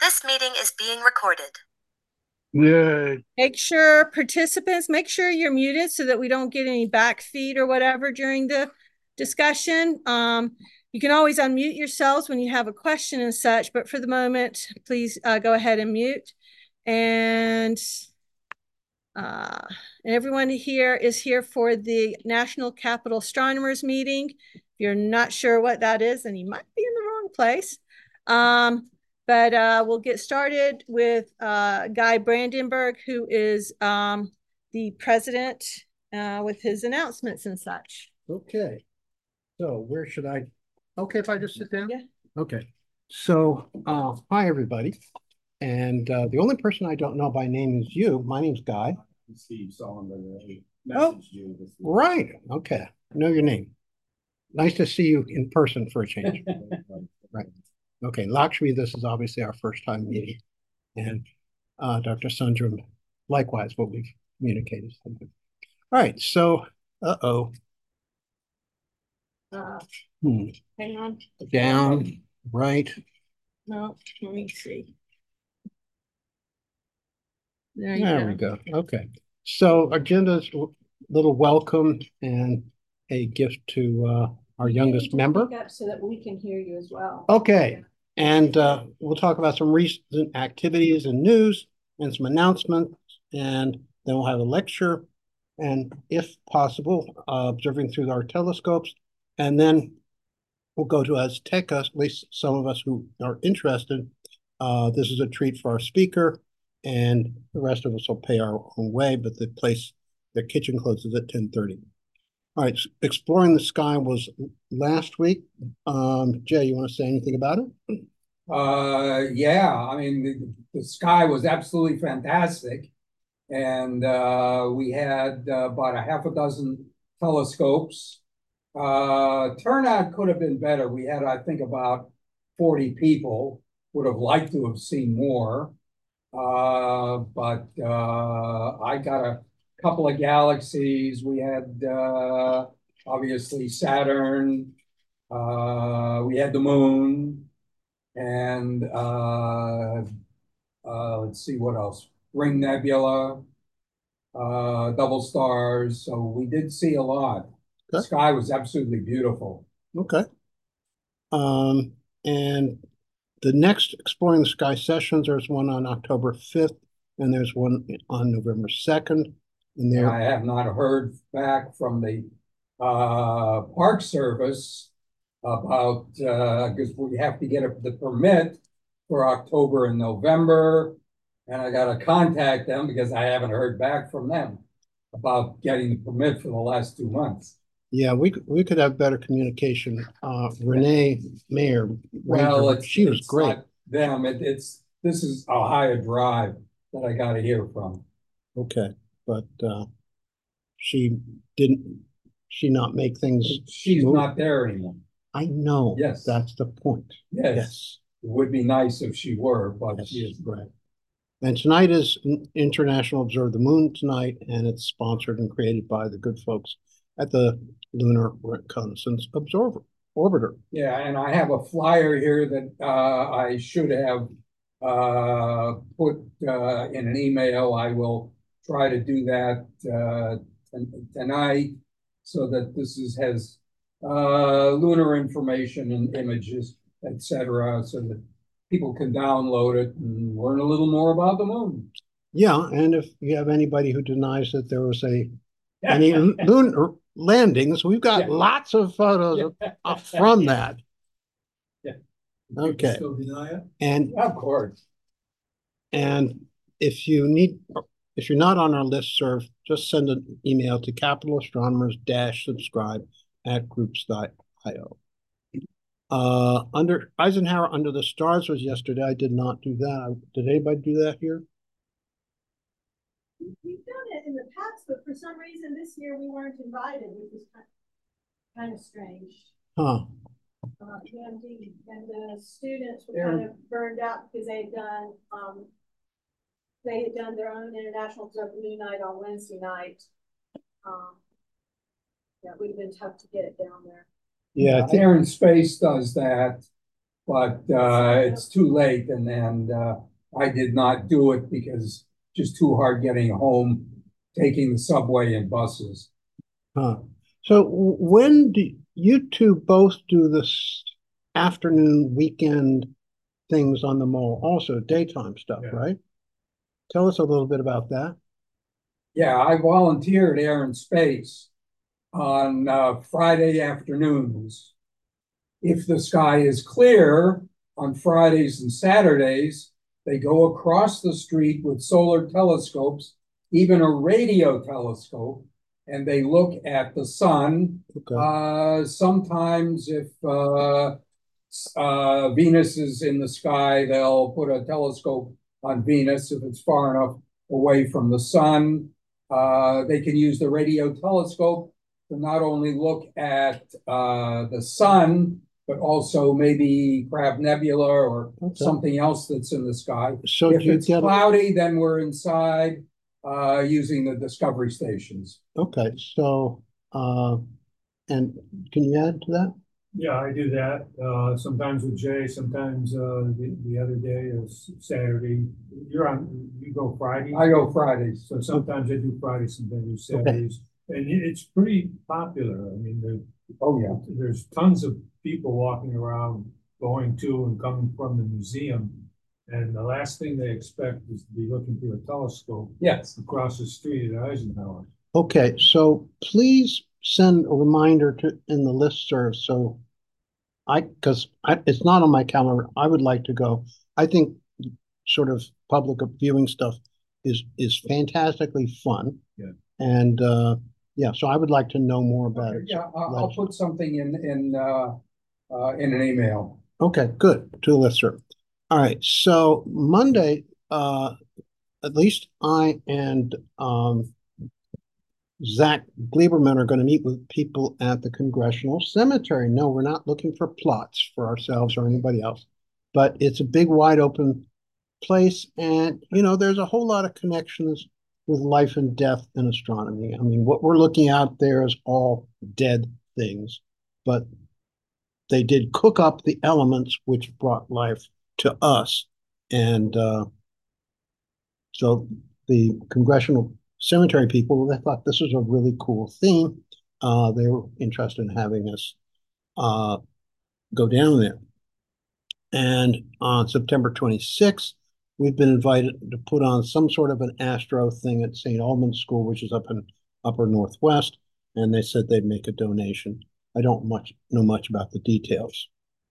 This meeting is being recorded. Yay. Make sure participants, make sure you're muted so that we don't get any back feed or whatever during the discussion. You can always unmute yourselves when you have a question and such, but for the moment, please go ahead and mute. And everyone here is here for the National Capital Astronomers meeting. If you're not sure what that is, then you might be in the wrong place. But we'll get started with Guy Brandenburg, who is the president, with his announcements and such. Okay. So where should I? Okay, if I just sit down? Yeah. Okay. So, hi, everybody. And the only person I don't know by name is you. My name's Guy. Steve Solomon messaged you. Right. Okay. I know your name. Nice to see you in person for a change. Right. Okay. Lakshmi, this is obviously our first time meeting. And Dr. Sundram, likewise, what we've communicated. All right. So, uh-oh. Hang on. Down, right. No, let me see. There we go. Okay. So agenda's little welcome and a gift to our youngest member. So that we can hear you as well. Okay. And we'll talk about some recent activities and news and some announcements. And then we'll have a lecture and, if possible, observing through our telescopes. And then we'll go to Azteca, at least some of us who are interested. This is a treat for our speaker, and the rest of us will pay our own way, but the kitchen closes at 10:30. All right, Exploring the Sky was last week. Jay, you want to say anything about it? Yeah, I mean, the sky was absolutely fantastic. And we had about a half a dozen telescopes. Turnout could have been better. We had, I think, about 40 people. Would have liked to have seen more. But I got a couple of galaxies. We had obviously Saturn. We had the moon, and let's see what else. Ring Nebula, double stars. So we did see a lot. The Okay. sky was absolutely beautiful. Okay. And the next Exploring the Sky sessions, there's one on October 5th, and there's one on November 2nd. And I have not heard back from the Park Service about, because we have to get the permit for October and November. And I got to contact them because I haven't heard back from them about getting the permit for the last 2 months. Yeah, we could have better communication. Renee Mayer, Well, she was great. Not them. This is Ohio Drive that I got to hear from. Okay, but she not make things. She's not there anymore. I know. Yes, that's the point. Yes, it would be nice if she were, but yes. She is great. And tonight is International Observe the Moon tonight, and it's sponsored and created by the good folks at the Lunar Reconnaissance Orbiter. Yeah, and I have a flyer here that I should have put in an email. I will try to do that tonight so that has lunar information and images, etc., so that people can download it and learn a little more about the moon. Yeah, and if you have anybody who denies that there was any lunar landings, we've got lots of photos from that. Yeah. Okay. Still deny it? And of course. And if you're not on our listserv, just send an email to capitalastronomers-subscribe@groups.io. Under Eisenhower Under the Stars was yesterday. I did not do that. Did anybody do that here? We've done it in the past, but for some reason this year we weren't invited, which was kind of strange. Huh. And the students were kind of burned out because they had done their own International Observe the Moon night on Wednesday night. Yeah, it would have been tough to get it down there. Yeah, Air and Space does that. but it's too late, and I did not do it because just too hard getting home, taking the subway and buses. Huh. So when do you two both do this afternoon weekend things on the mall, also daytime stuff, Yeah. right? Tell us a little bit about that. Yeah, I volunteered Air and Space on Friday afternoons. If the sky is clear on Fridays and Saturdays, they go across the street with solar telescopes, even a radio telescope, and they look at the sun. Okay. Sometimes if Venus is in the sky, they'll put a telescope on Venus if it's far enough away from the sun. They can use the radio telescope to not only look at the sun, but also maybe Crab Nebula or something else that's in the sky. So if it's cloudy, then we're inside using the Discovery stations. Okay, so and can you add to that? Yeah, I do that. Sometimes with Jay, sometimes the other day is Saturday. You go Fridays? I go Fridays. So sometimes I do Fridays, sometimes I do Saturdays. Okay. And it's pretty popular. I mean, there's tons of people walking around going to and coming from the museum. And the last thing they expect is to be looking through a telescope across the street at Eisenhower. Okay, so please send a reminder in the listserv so because it's not on my calendar. I would like to go. I think sort of public viewing stuff is fantastically fun. Yeah. And yeah, so I would like to know more about it. Yeah, I'll put something in an email. Okay, good. To the listserv. All right. So Monday, at least I and Zach Gleiberman are going to meet with people at the Congressional Cemetery. No, we're not looking for plots for ourselves or anybody else, but it's a big, wide open place. And, you know, there's a whole lot of connections with life and death and astronomy. I mean, what we're looking out there is all dead things, but they did cook up the elements which brought life to us. And so the Congressional Cemetery people, they thought this was a really cool theme. They were interested in having us go down there. And on September 26th, we've been invited to put on some sort of an astro thing at St. Albans School, which is up in Upper Northwest, and they said they'd make a donation. I don't know much about the details.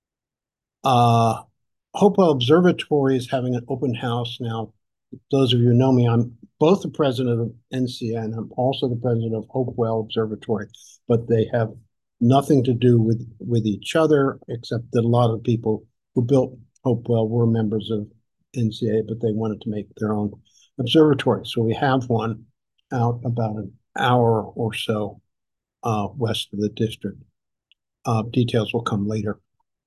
Hopewell Observatory is having an open house now. Those of you who know me, I'm both the president of NCA and I'm also the president of Hopewell Observatory, but they have nothing to do with each other, except that a lot of people who built Hopewell were members of NCA, but they wanted to make their own observatory. So we have one out about an hour or so west of the district. Details will come later.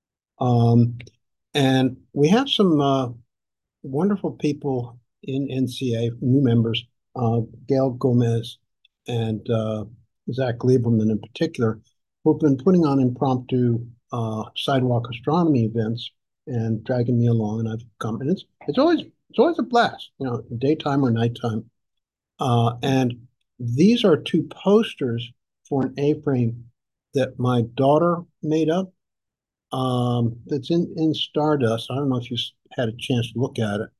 And we have some wonderful people in NCA, new members, Gail Gomez and Zach Gleiberman in particular, who've been putting on impromptu sidewalk astronomy events and dragging me along, and I've come, and it's always a blast, you know, daytime or nighttime. And these are two posters for an A-frame that my daughter made up. That's in Stardust. I don't know if you had a chance to look at it.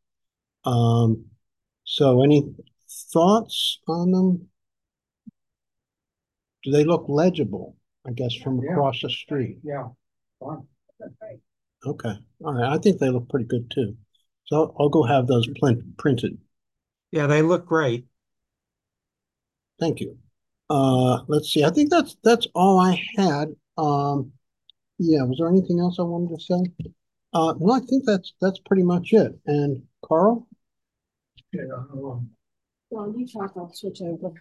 So any thoughts on them? Do they look legible, I guess, from across the street? Yeah. Fun. Okay. All right. I think they look pretty good too. So I'll go have those printed. Yeah, they look great. Thank you. Let's see. I think that's all I had. Yeah, was there anything else I wanted to say? No, I think that's pretty much it. And Carl? Yeah, Well, you talk, I'll switch over.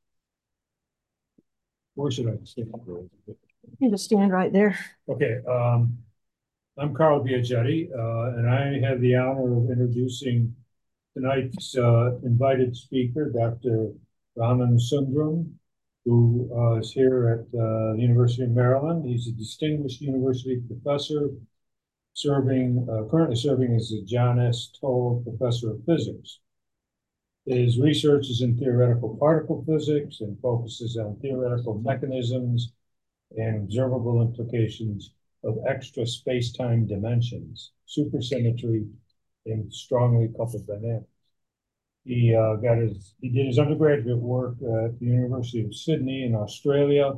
where should I stand? You just stand right there. Okay, I'm Carl Biaggetti, and I have the honor of introducing tonight's invited speaker, Dr. Raman Sundram, who is here at the University of Maryland. He's a distinguished university professor, currently serving as the John S. Toll Professor of Physics. His research is in theoretical particle physics and focuses on theoretical mechanisms and observable implications of extra space-time dimensions, supersymmetry, and strongly coupled dynamics. He did his undergraduate work at the University of Sydney in Australia,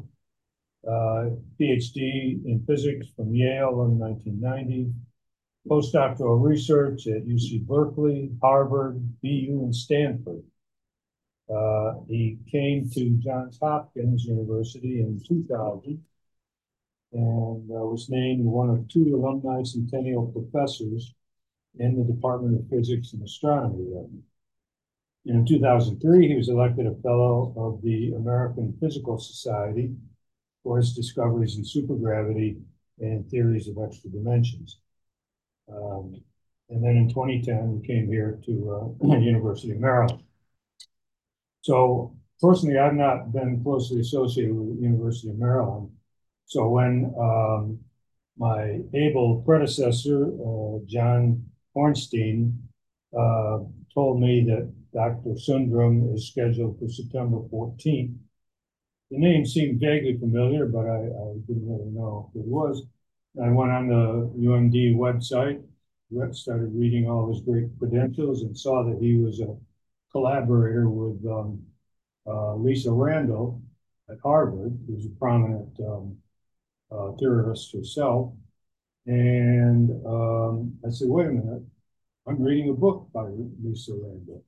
PhD in physics from Yale in 1990, postdoctoral research at UC Berkeley, Harvard, BU, and Stanford. He came to Johns Hopkins University in 2000 and was named one of 2 alumni centennial professors in the Department of Physics and Astronomy. In 2003, he was elected a fellow of the American Physical Society for his discoveries in supergravity and theories of extra dimensions. And then in 2010, he came here to University of Maryland. So personally, I've not been closely associated with the University of Maryland. So when my able predecessor, John Ornstein, told me that Dr. Sundram is scheduled for September 14th, the name seemed vaguely familiar, but I didn't really know who it was. I went on the UMD website, started reading all his great credentials, and saw that he was a collaborator with Lisa Randall at Harvard, who's a prominent theorist herself. And I said, wait a minute, I'm reading a book by Lisa Randall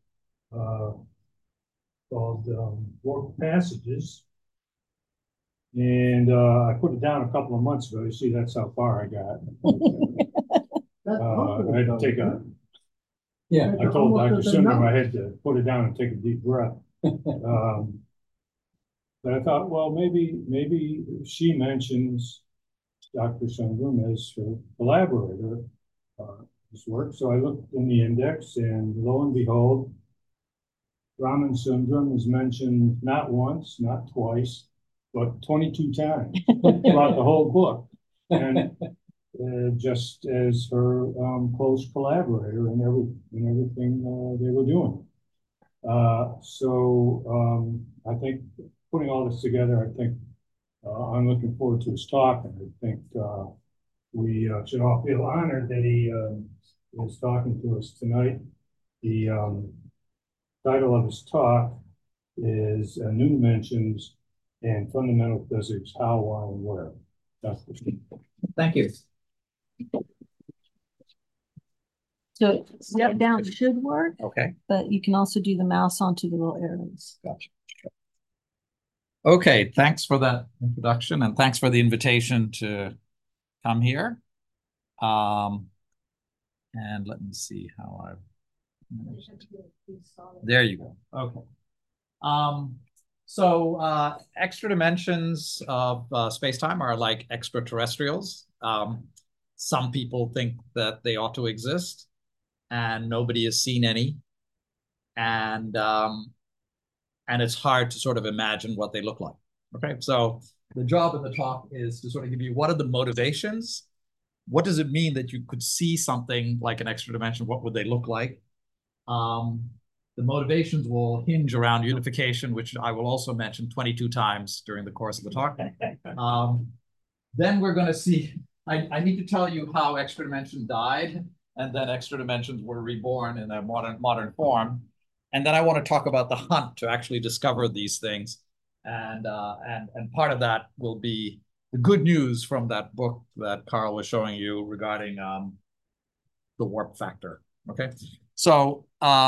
called Warped Passages. And I put it down a couple of months ago. You see, that's how far I got. I had to take a. Yeah. I told Dr. Sundram I had to put it down and take a deep breath. But I thought, well, maybe she mentions Dr. Sundram as her collaborator, his work. So I looked in the index, and lo and behold, Raman Sundram is mentioned not once, not twice, but 22 times throughout the whole book. And just as her close collaborator in everything they were doing. So I think putting all this together, I think I'm looking forward to his talk, and I think we should all feel honored that he is talking to us tonight. The title of his talk is New Dimensions and Fundamental Physics, How, Why, and Where. Thank you. So step down should work, Okay. but you can also do the mouse onto the little arrows. Gotcha. Okay, thanks for that introduction, and thanks for the invitation to come here. And let me see how I've there you go. Okay. So extra dimensions of space-time are like extraterrestrials. Some people think that they ought to exist, and nobody has seen any. And it's hard to sort of imagine what they look like. Okay, so the job of the talk is to sort of give you what are the motivations? What does it mean that you could see something like an extra dimension? What would they look like? The motivations will hinge around unification, which I will also mention 22 times during the course of the talk. Then we're going to see, I need to tell you how extra dimension died, and then extra dimensions were reborn in a modern form. And then I want to talk about the hunt to actually discover these things. And part of that will be the good news from that book that Carl was showing you regarding the warp factor. Okay, so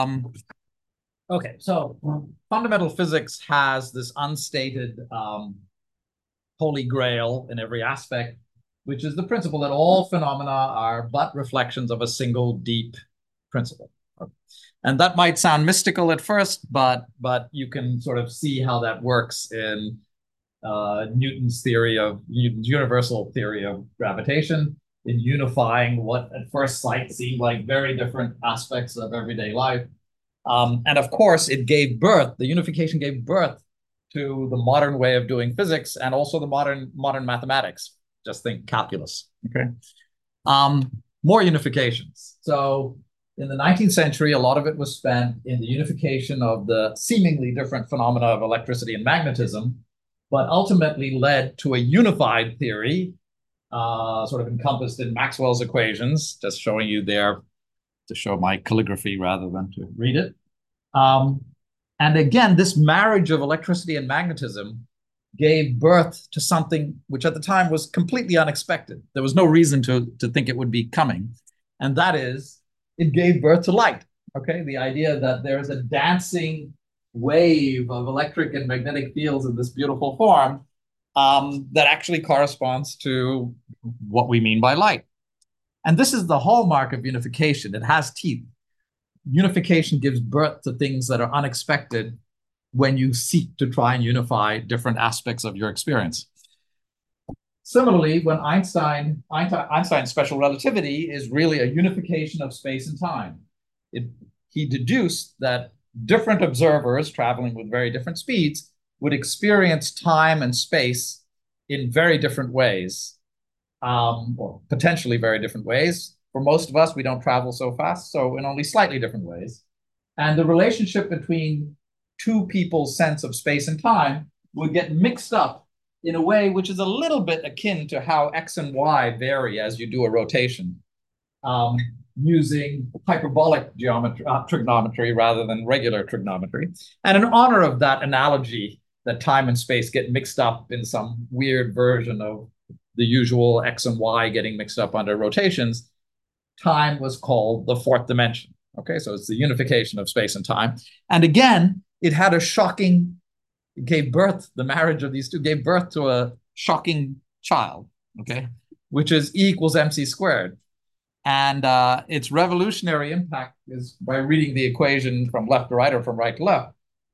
fundamental physics has this unstated holy grail in every aspect, which is the principle that all phenomena are but reflections of a single deep principle. And that might sound mystical at first, but you can sort of see how that works in Newton's universal theory of gravitation, in unifying what at first sight seemed like very different aspects of everyday life. And of course, the unification gave birth to the modern way of doing physics and also the modern mathematics. Just think calculus, okay? more unifications. So in the 19th century, a lot of it was spent in the unification of the seemingly different phenomena of electricity and magnetism, but ultimately led to a unified theory, sort of encompassed in Maxwell's equations, just showing you there to show my calligraphy rather than to read it. And again, this marriage of electricity and magnetism gave birth to something which at the time was completely unexpected. There was no reason to think it would be coming. And that is, it gave birth to light. Okay, the idea that there is a dancing wave of electric and magnetic fields in this beautiful form that actually corresponds to what we mean by light. And this is the hallmark of unification. It has teeth. Unification gives birth to things that are unexpected when you seek to try and unify different aspects of your experience. Similarly, when Einstein's special relativity is really a unification of space and time. He deduced that different observers traveling with very different speeds would experience time and space in very different ways, or potentially very different ways. For most of us, we don't travel so fast, so in only slightly different ways. And the relationship between two people's sense of space and time would get mixed up in a way which is a little bit akin to how X and Y vary as you do a rotation, using hyperbolic geometry, trigonometry rather than regular trigonometry. And in honor of that analogy that time and space get mixed up in some weird version of the usual X and Y getting mixed up under rotations, time was called the fourth dimension. Okay, so it's the unification of space and time. And again, it had a shocking, it gave birth, the marriage of these two gave birth to a shocking child, okay, which is E equals mc squared. And its revolutionary impact is by reading the equation from left to right or from right to left.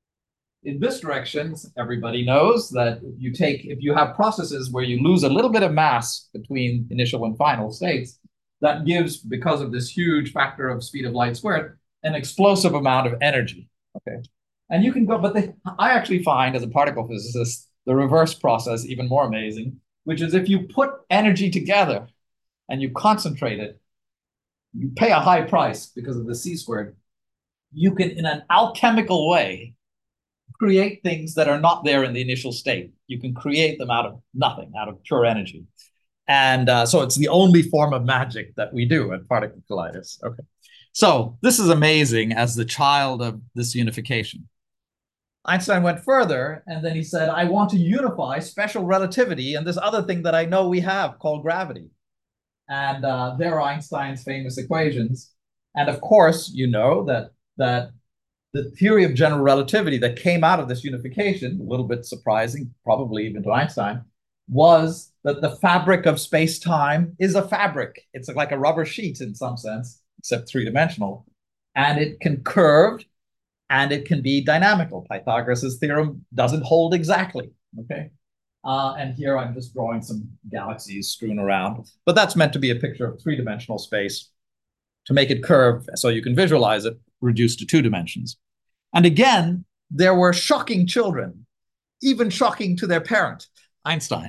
In this direction, everybody knows that if you have processes where you lose a little bit of mass between initial and final states, that gives, because of this huge factor of speed of light squared, an explosive amount of energy, okay? And you can go, but I actually find, as a particle physicist, the reverse process even more amazing, which is if you put energy together and you concentrate it, you pay a high price because of the c squared, you can, in an alchemical way, create things that are not there in the initial state. You can create them out of nothing, out of pure energy. And so it's the only form of magic that we do at Particle Colliders. Okay, so this is amazing as the child of this unification. Einstein went further, and then he said, I want to unify special relativity and this other thing that I know we have called gravity. And there are Einstein's famous equations. And of course, you know that the theory of general relativity that came out of this unification, a little bit surprising, probably even to Einstein, was that the fabric of space-time is a fabric. It's like a rubber sheet in some sense, except three-dimensional. And it can curve, and it can be dynamical. Pythagoras' theorem doesn't hold exactly, okay? And here I'm just drawing some galaxies strewn around. But that's meant to be a picture of three-dimensional space to make it curve so you can visualize it reduced to 2 dimensions. And again, there were shocking children, even shocking to their parent, Einstein.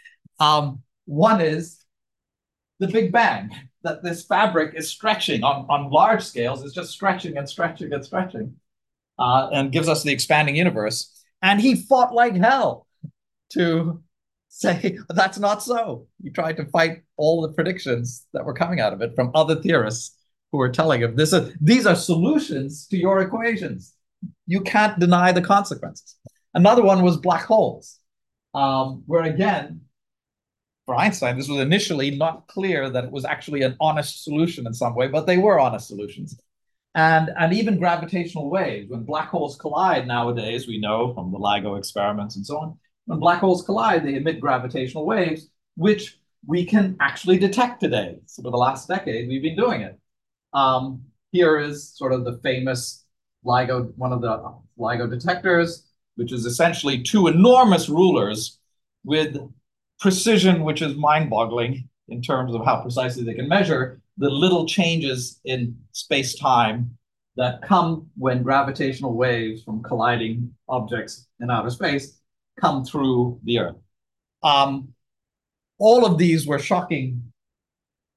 One is the Big Bang, that this fabric is stretching on large scales, it's just stretching and stretching and stretching, and gives us the expanding universe. And he fought like hell to say, that's not so. He tried to fight all the predictions that were coming out of it from other theorists who were telling him, these are solutions to your equations. You can't deny the consequences. Another one was black holes, where again, for Einstein, this was initially not clear that it was actually an honest solution in some way, but they were honest solutions. And even gravitational waves, when black holes collide nowadays, we know from the LIGO experiments and so on, when black holes collide, they emit gravitational waves, which we can actually detect today. So for the last decade, we've been doing it. Here is sort of the famous LIGO, one of the LIGO detectors, which is essentially 2 enormous rulers with precision, which is mind-boggling in terms of how precisely they can measure the little changes in space-time that come when gravitational waves from colliding objects in outer space come through the Earth. All of these were shocking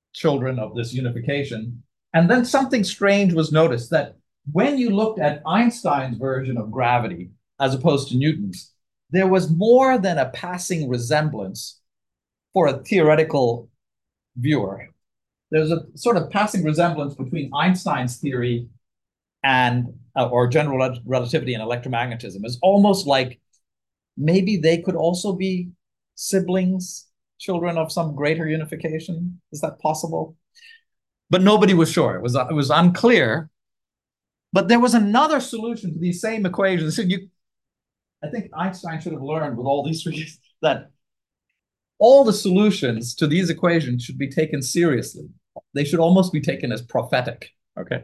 children of this unification. And then something strange was noticed, that when you looked at Einstein's version of gravity as opposed to Newton's, there was more than a passing resemblance for a theoretical viewer. There's a sort of passing resemblance between Einstein's theory and or general relativity and electromagnetism. It's almost like maybe they could also be siblings, children of some greater unification. Is that possible? But nobody was sure. It was unclear. But there was another solution to these same equations. I think Einstein should have learned with all these three that all the solutions to these equations should be taken seriously. They should almost be taken as prophetic. Okay.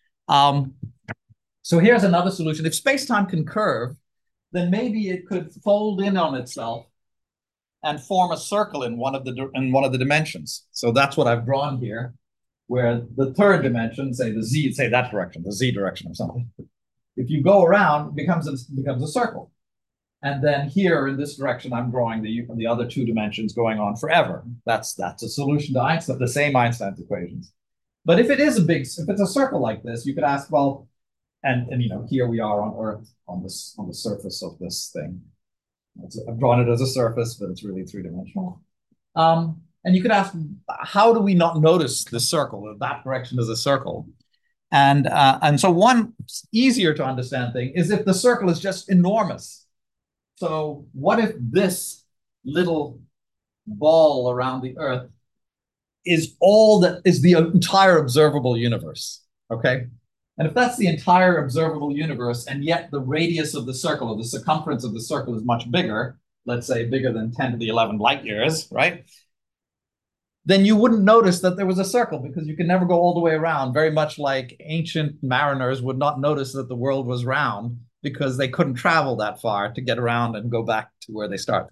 So here's another solution. If space-time can curve, then maybe it could fold in on itself and form a circle in one of the dimensions. So that's what I've drawn here, where the third dimension, say the z, say that direction, the z direction or something. If you go around, it becomes a circle. And then here in this direction, I'm drawing the other two dimensions going on forever. That's a solution to Einstein, the same Einstein's equations. But if it's a circle like this, you could ask, well, and here we are on Earth on the surface of this thing. I've drawn it as a surface, but it's really three-dimensional. And you could ask, how do we not notice the circle? That direction is a circle. And so one easier to understand thing is if the circle is just enormous. So what if this little ball around the Earth is the entire observable universe? Okay. And if that's the entire observable universe, and yet the radius of the circle, or the circumference of the circle, is much bigger, let's say bigger than 10 to the 11 light years, right? Then you wouldn't notice that there was a circle, because you can never go all the way around, very much like ancient mariners would not notice that the world was round because they couldn't travel that far to get around and go back to where they started.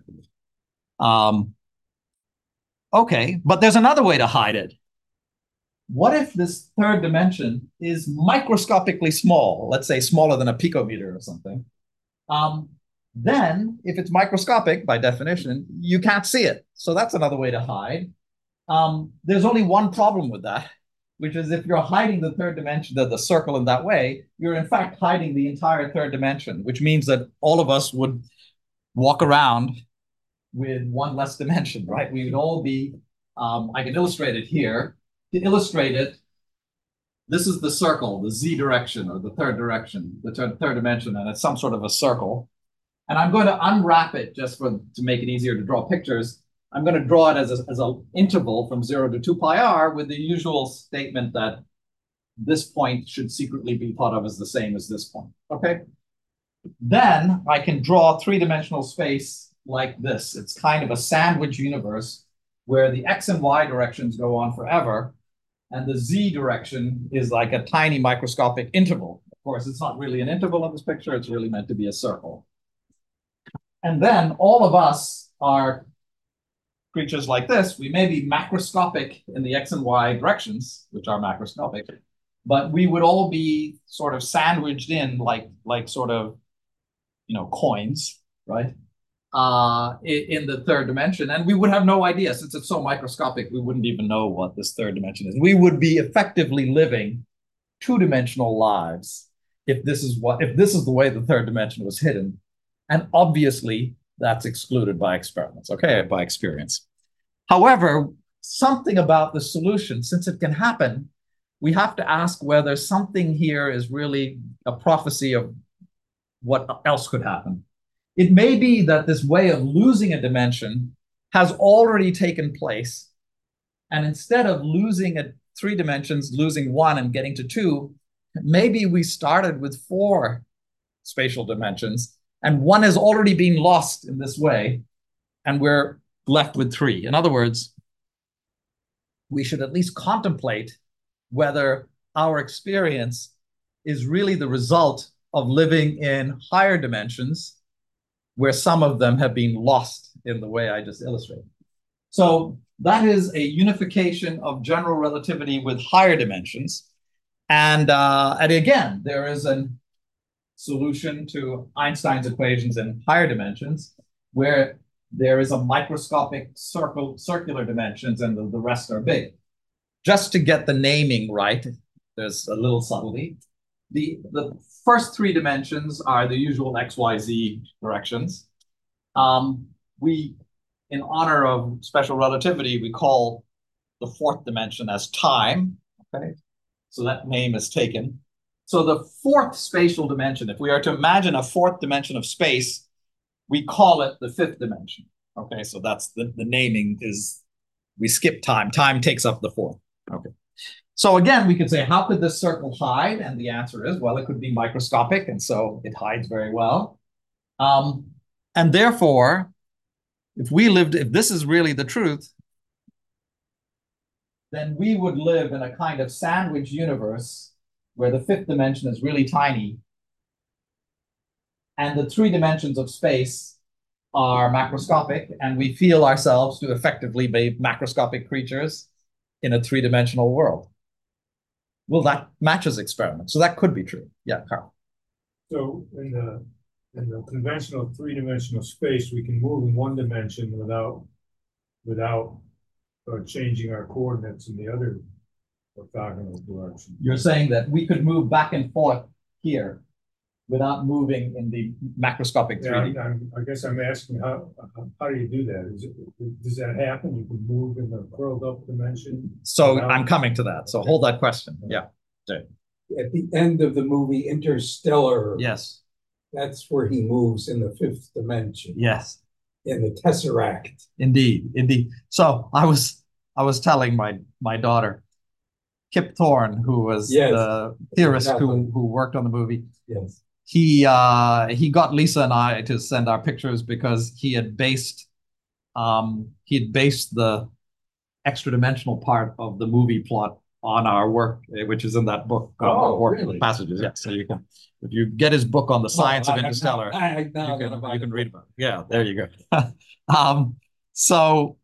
Okay, but there's another way to hide it. What if this third dimension is microscopically small, let's say smaller than a picometer or something? Then, if it's microscopic, by definition, you can't see it. So that's another way to hide. There's only one problem with that, which is if you're hiding the third dimension of the circle in that way, you're in fact hiding the entire third dimension, which means that all of us would walk around with one less dimension, right? We would all be, I can illustrate it here. To illustrate it, this is the circle, the z direction, or the third direction, the third dimension, and it's some sort of a circle. And I'm going to unwrap it just to make it easier to draw pictures. I'm going to draw it as an interval from 0 to 2 pi r with the usual statement that this point should secretly be thought of as the same as this point, okay? Then I can draw three-dimensional space like this. It's kind of a sandwich universe where the x and y directions go on forever, and the z direction is like a tiny microscopic interval. Of course, it's not really an interval in this picture. It's really meant to be a circle. And then all of us are creatures like this. We may be macroscopic in the x and y directions, which are macroscopic, but we would all be sort of sandwiched in like sort of, coins, right? In the third dimension. And we would have no idea, since it's so microscopic, we wouldn't even know what this third dimension is. We would be effectively living two-dimensional lives if this is the way the third dimension was hidden. And obviously that's excluded by experiments, okay, by experience. However, something about the solution, since it can happen, we have to ask whether something here is really a prophecy of what else could happen. It may be that this way of losing a dimension has already taken place. And instead of losing at 3 dimensions, losing 1 and getting to 2, maybe we started with 4 spatial dimensions and 1 has already been lost in this way, and we're left with 3. In other words, we should at least contemplate whether our experience is really the result of living in higher dimensions, where some of them have been lost in the way I just illustrated. So that is a unification of general relativity with higher dimensions. And again, there is a solution to Einstein's equations in higher dimensions, where there is a microscopic circular dimensions and the rest are big. just to get the naming right, there's a little subtlety. The first three dimensions are the usual X, Y, Z directions. We, in honor of special relativity, we call the fourth dimension as time. Okay, so that name is taken. So the fourth spatial dimension, if we are to imagine a fourth dimension of space, we call it the fifth dimension. Okay, so that's the naming is, we skip time. Time takes up the fourth. Okay. So again, we could say, how could this circle hide? And the answer is, well, it could be microscopic, and so it hides very well. And therefore, if this is really the truth, then we would live in a kind of sandwich universe where the fifth dimension is really tiny, and the three dimensions of space are macroscopic, and we feel ourselves to effectively be macroscopic creatures in a three-dimensional world. Well, that matches experiment, so that could be true. Yeah, Carl. So in the conventional three-dimensional space, we can move in one dimension without changing our coordinates in the other orthogonal direction. You're saying that we could move back and forth here without moving in the macroscopic 3D. Yeah, I guess I'm asking how do you do that? Does that happen? You can move in the curled up dimension? So I'm coming to that. So hold that question. Yeah. At the end of the movie Interstellar, Yes. that's where he moves in the fifth dimension. Yes. In the Tesseract. Indeed. So I was telling my daughter, Kip Thorne, who was the theorist who worked on the movie. Yes. He got Lisa and I to send our pictures because he had based the extra dimensional part of the movie plot on our work, which is in that book. Really? Passages. Yeah. So you can, if you get his book on the science of Interstellar, you can read about it. Yeah, there you go. So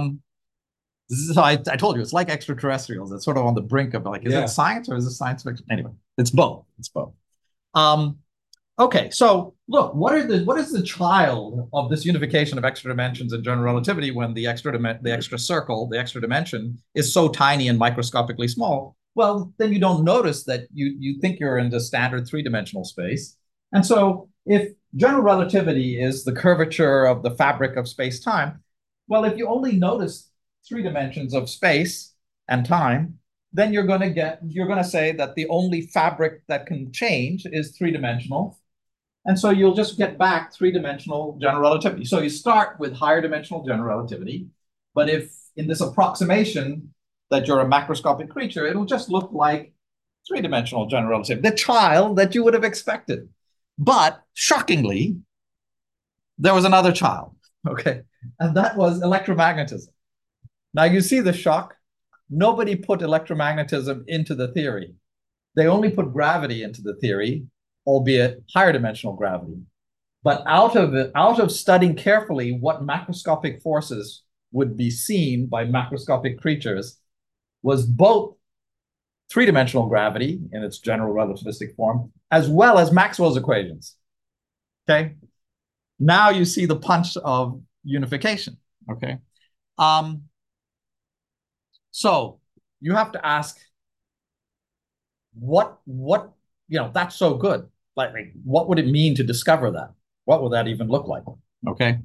I told you it's like extraterrestrials. It's sort of on the brink of like, is it science or is it science fiction? Anyway, it's both. It's both. Okay, so look, what is the child of this unification of extra dimensions and general relativity when the extra dimension is so tiny and microscopically small? Well, then you don't notice that you think you're in the standard three-dimensional space. And so if general relativity is the curvature of the fabric of space-time, well, if you only notice three dimensions of space and time, then you're going to say that the only fabric that can change is three-dimensional. And so you'll just get back three-dimensional general relativity. So you start with higher dimensional general relativity, but if in this approximation that you're a macroscopic creature, it'll just look like three-dimensional general relativity, the child that you would have expected. But shockingly, there was another child, okay? And that was electromagnetism. Now you see the shock. Nobody put electromagnetism into the theory. They only put gravity into the theory, albeit higher dimensional gravity. But out of studying carefully what macroscopic forces would be seen by macroscopic creatures was both three-dimensional gravity in its general relativistic form, as well as Maxwell's equations. Okay? Now you see the punch of unification. Okay? So you have to ask, what that's so good. Like, what would it mean to discover that? What would that even look like? Okay.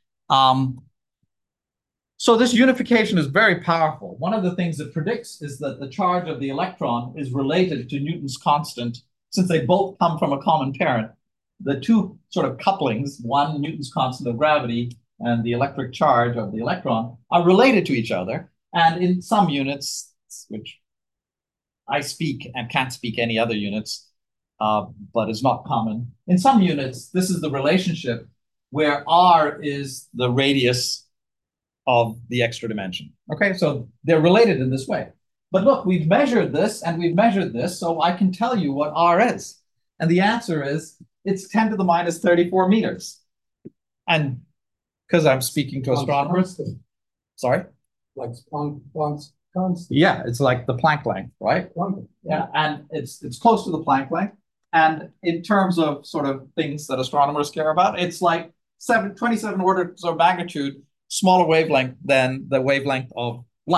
So this unification is very powerful. One of the things it predicts is that the charge of the electron is related to Newton's constant, since they both come from a common parent. The two sort of couplings, one Newton's constant of gravity and the electric charge of the electron, are related to each other. And in some units, which I speak and can't speak any other units, but is not common. In some units, this is the relationship where R is the radius of the extra dimension. Okay, so they're related in this way. But look, we've measured this and we've measured this, so I can tell you what R is. And the answer is, it's 10 to the minus 34 meters. And because I'm speaking to astronomers. Sorry? Like Planck's constant. Yeah, it's like the Planck length, right? Yeah, and it's close to the Planck length. And in terms of sort of things that astronomers care about, it's like 27 orders of magnitude smaller wavelength than the wavelength of light.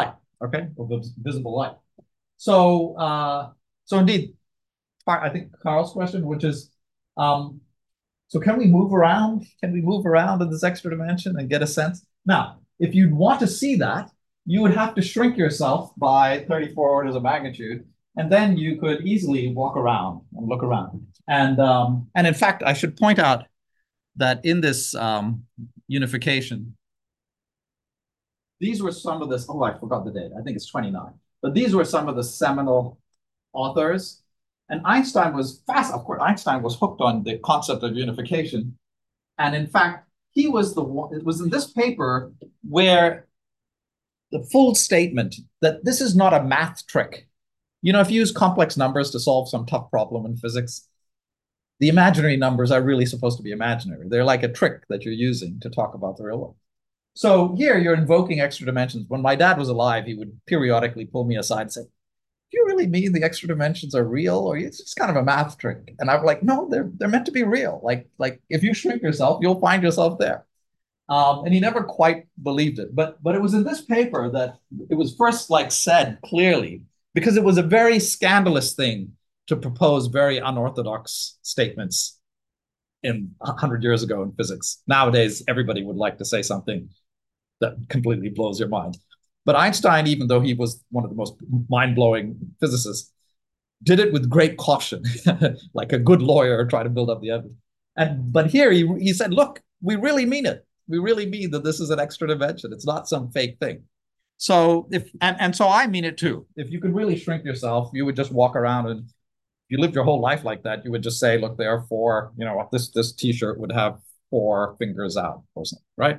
okay, of visible light. So, so indeed, I think Carl's question, which is, so can we move around? Can we move around in this extra dimension and get a sense? Now, if you'd want to see that, you would have to shrink yourself by 34 orders of magnitude, and then you could easily walk around and look around. And in fact, I should point out that in this unification, these were some of this, oh, I forgot the date. I think it's 29. But these were some of the seminal authors. And Einstein was fast. Of course, Einstein was hooked on the concept of unification. And in fact, he was the one, it was in this paper where the full statement that this is not a math trick. You know, if you use complex numbers to solve some tough problem in physics, the imaginary numbers are really supposed to be imaginary. They're like a trick that you're using to talk about the real world. So here you're invoking extra dimensions. When my dad was alive, he would periodically pull me aside and say, do you really mean the extra dimensions are real, or it's just kind of a math trick? And I'm like, no, they're meant to be real. Like if you shrink yourself, you'll find yourself there. And he never quite believed it. But it was in this paper that it was first like said clearly, because it was a very scandalous thing to propose very unorthodox statements 100 years ago in physics. Nowadays, everybody would like to say something that completely blows your mind. But Einstein, even though he was one of the most mind-blowing physicists, did it with great caution, like a good lawyer trying to build up the evidence. But here he said, look, we really mean it. We really mean that this is an extra dimension. It's not some fake thing. So so I mean it too. If you could really shrink yourself, you would just walk around, and if you lived your whole life like that, you would just say, look, there are 4, you know, this t-shirt would have 4 fingers out or something, right?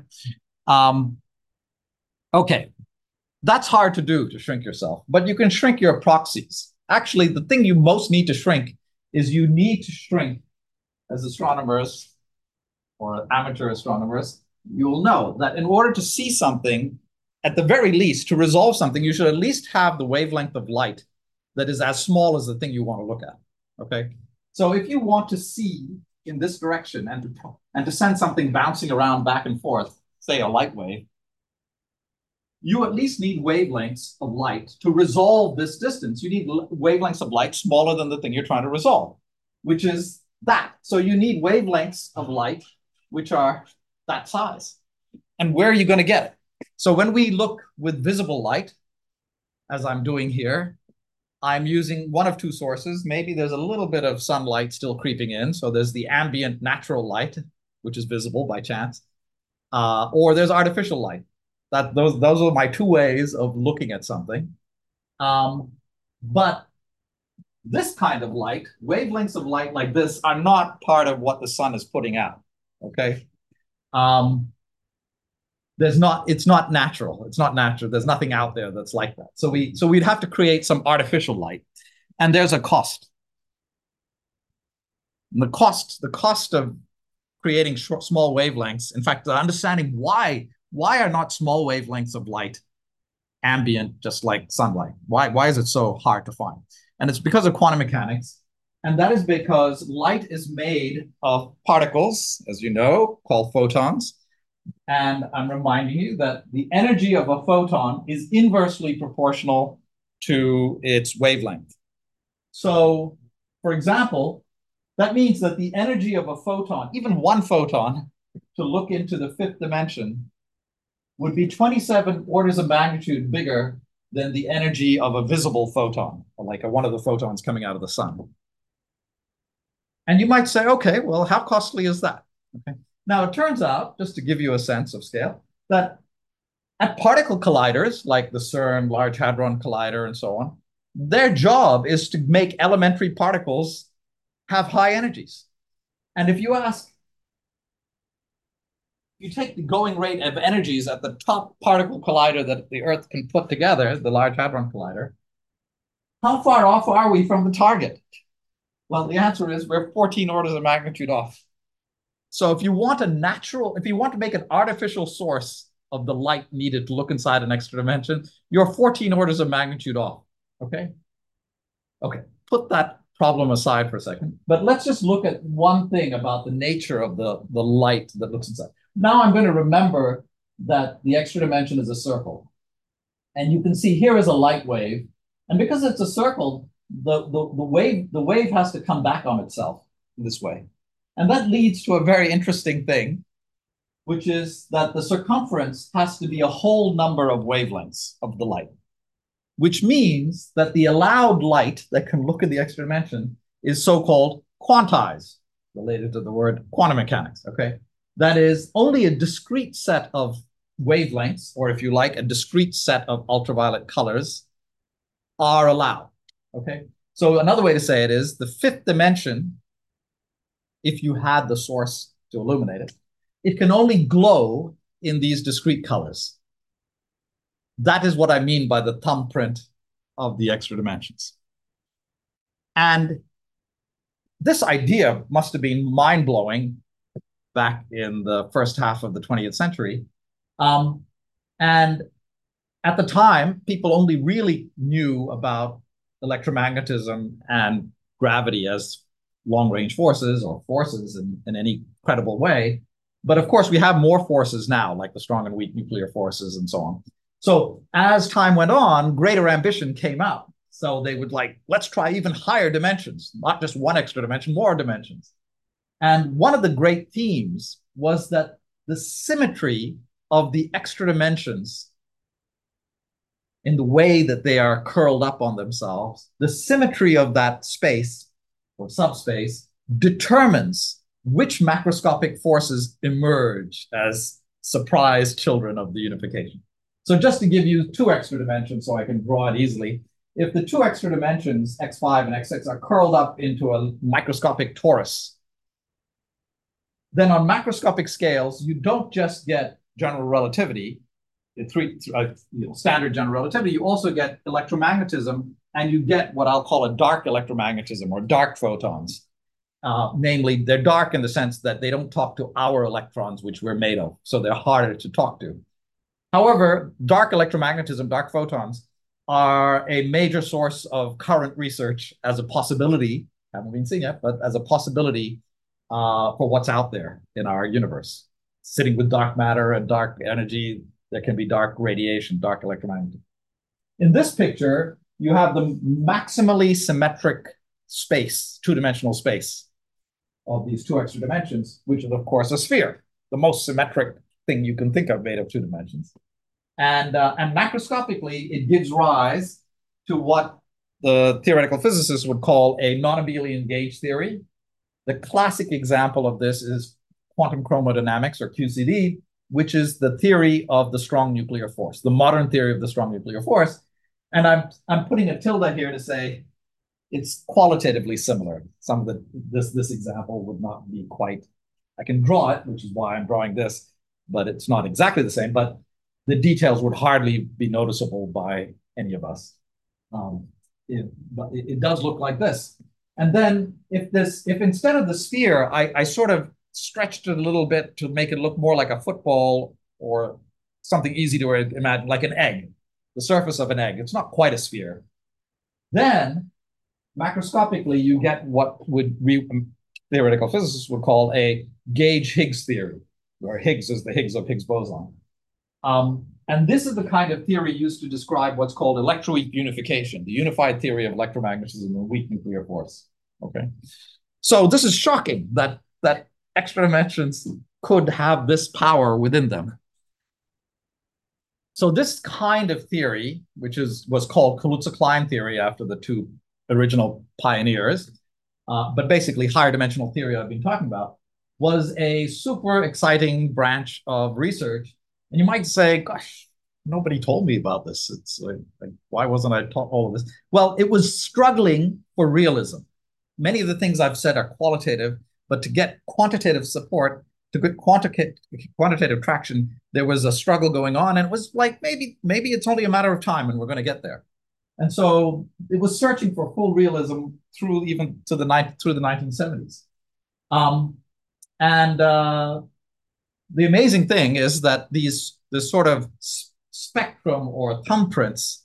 Okay. That's hard to do, to shrink yourself, but you can shrink your proxies. Actually, the thing you most need to shrink is you need to shrink, as astronomers or amateur astronomers, you'll know that in order to see something, at the very least, to resolve something, you should at least have the wavelength of light that is as small as the thing you want to look at, okay? So if you want to see in this direction and to send something bouncing around back and forth, say a light wave, you at least need wavelengths of light to resolve this distance. You need wavelengths of light smaller than the thing you're trying to resolve, which is that. So you need wavelengths of light which are that size. And where are you going to get it? So when we look with visible light, as I'm doing here, I'm using one of 2 sources. Maybe there's a little bit of sunlight still creeping in. So there's the ambient natural light, which is visible by chance, or there's artificial light. Those are my 2 ways of looking at something. But this kind of light, wavelengths of light like this, are not part of what the sun is putting out, okay? It's not natural. It's not natural. There's nothing out there that's like that. So we'd have to create some artificial light, and there's a cost. And the cost of creating small wavelengths, in fact, understanding why are not small wavelengths of light ambient, just like sunlight? Why is it so hard to find? And it's because of quantum mechanics. And that is because light is made of particles, as you know, called photons. And I'm reminding you that the energy of a photon is inversely proportional to its wavelength. So, for example, that means that the energy of a photon, even one photon, to look into the 5th dimension, would be 27 orders of magnitude bigger than the energy of a visible photon, or like one of the photons coming out of the sun. And you might say, okay, well, how costly is that? Okay. Now, it turns out, just to give you a sense of scale, that at particle colliders, like the CERN Large Hadron Collider and so on, their job is to make elementary particles have high energies. And if you take the going rate of energies at the top particle collider that the Earth can put together, the Large Hadron Collider, how far off are we from the target? Well, the answer is we're 14 orders of magnitude off. So if you want to make an artificial source of the light needed to look inside an extra dimension, you're 14 orders of magnitude off, okay? Okay, put that problem aside for a second, but let's just look at one thing about the nature of the light that looks inside. Now I'm going to remember that the extra dimension is a circle. And you can see here is a light wave. And because it's a circle, the wave has to come back on itself this way. And that leads to a very interesting thing, which is that the circumference has to be a whole number of wavelengths of the light, which means that the allowed light that can look at the extra dimension is so-called quantized, related to the word quantum mechanics, okay? That is only a discrete set of wavelengths, or if you like, a discrete set of ultraviolet colors are allowed, okay? So another way to say it is the fifth dimension, if you had the source to illuminate it, it can only glow in these discrete colors. That is what I mean by the thumbprint of the extra dimensions. And this idea must have been mind-blowing back in the first half of the 20th century. And at the time, people only really knew about electromagnetism and gravity as long-range forces or forces in any credible way. But of course, we have more forces now, like the strong and weak nuclear forces and so on. So as time went on, greater ambition came out. So they would like, let's try even higher dimensions, not just one extra dimension, more dimensions. And one of the great themes was that the symmetry of the extra dimensions in the way that they are curled up on themselves, the symmetry of that space or subspace determines which macroscopic forces emerge as surprise children of the unification. So just to give you two extra dimensions so I can draw it easily, if the two extra dimensions, x5 and x6, are curled up into a microscopic torus, then on macroscopic scales, you don't just get general relativity, standard general relativity, you also get electromagnetism, and you get what I'll call a dark electromagnetism or dark photons. Namely, they're dark in the sense that they don't talk to our electrons, which we're made of, so they're harder to talk to. However, dark electromagnetism, dark photons, are a major source of current research as a possibility, haven't been seen yet, but as a possibility for what's out there in our universe. Sitting with dark matter and dark energy, there can be dark radiation, dark electromagnetism. In this picture, you have the maximally symmetric space, two-dimensional space of these two extra dimensions, which is, of course, a sphere, the most symmetric thing you can think of made of two dimensions. And macroscopically, it gives rise to what the theoretical physicists would call a non-abelian gauge theory. The classic example of this is quantum chromodynamics, or QCD, which is the theory of the strong nuclear force, the modern theory of the strong nuclear force. And I'm putting a tilde here to say it's qualitatively similar. Some of this example would not be quite, I can draw it, which is why I'm drawing this, but it's not exactly the same, but the details would hardly be noticeable by any of us. But it does look like this. And then if instead of the sphere, I sort of stretched it a little bit to make it look more like a football or something easy to imagine, like an egg, the surface of an egg. It's not quite a sphere. Then macroscopically, you get what theoretical physicists would call a gauge Higgs theory, where Higgs is the Higgs of Higgs boson. And this is the kind of theory used to describe what's called electroweak unification, the unified theory of electromagnetism and weak nuclear force. Okay, so this is shocking that extra dimensions could have this power within them. So this kind of theory, which was called Kaluza-Klein theory after the two original pioneers, but basically higher dimensional theory I've been talking about, was a super exciting branch of research. And you might say, gosh, nobody told me about this. It's like why wasn't I taught all of this? Well, it was struggling for realism. Many of the things I've said are qualitative, but to get quantitative support, to get quantitative traction, there was a struggle going on, and it was like maybe it's only a matter of time and we're going to get there. And so it was searching for full realism through the 1970s. The amazing thing is that this sort of spectrum or thumbprints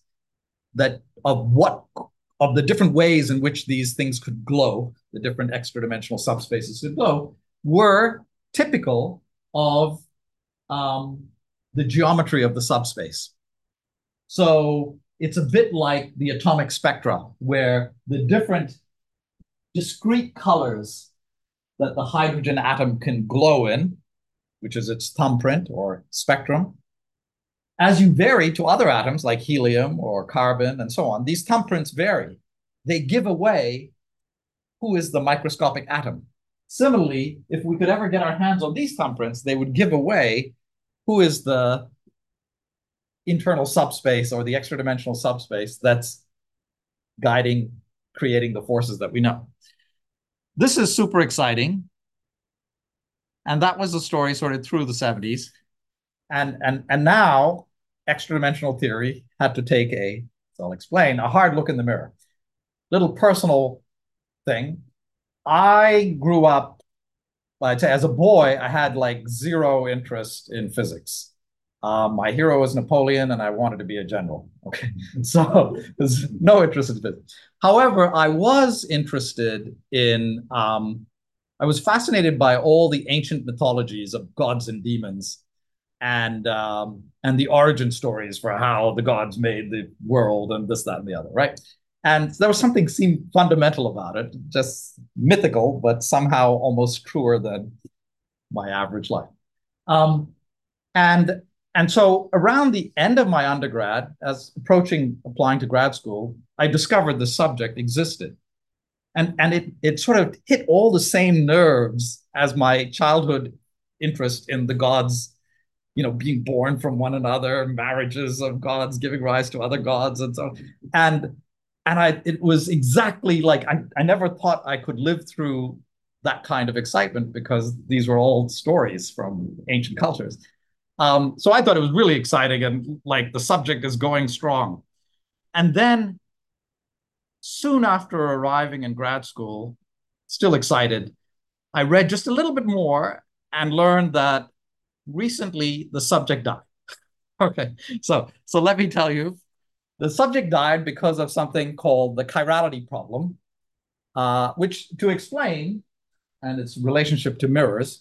of the different ways in which these things could glow, the different extra dimensional subspaces could glow, were typical of the geometry of the subspace. So it's a bit like the atomic spectra, where the different discrete colors that the hydrogen atom can glow in, which is its thumbprint or spectrum, as you vary to other atoms like helium or carbon and so on, these thumbprints vary. They give away who is the microscopic atom. Similarly, if we could ever get our hands on these thumbprints, they would give away who is the internal subspace or the extra-dimensional subspace that's guiding, creating the forces that we know. This is super exciting. And that was the story sort of through the 70s. And now extra-dimensional theory had to take so I'll explain, a hard look in the mirror. Little personal thing. I grew up, I'd say as a boy, I had like zero interest in physics. My hero was Napoleon, and I wanted to be a general. Okay, so there's no interest in physics. However, I was interested in, I was fascinated by all the ancient mythologies of gods and demons, and the origin stories for how the gods made the world and this, that, and the other, right? And there was something seemed fundamental about it, just mythical, but somehow almost truer than my average life. And so around the end of my undergrad, as approaching applying to grad school, I discovered the subject existed. And it sort of hit all the same nerves as my childhood interest in the gods, being born from one another, marriages of gods giving rise to other gods, and so on. And it was exactly like I never thought I could live through that kind of excitement, because these were all stories from ancient cultures. So I thought it was really exciting, and like the subject is going strong. And then soon after arriving in grad school, still excited, I read just a little bit more and learned that recently the subject died. Okay, so let me tell you, the subject died because of something called the chirality problem, which, to explain, and its relationship to mirrors,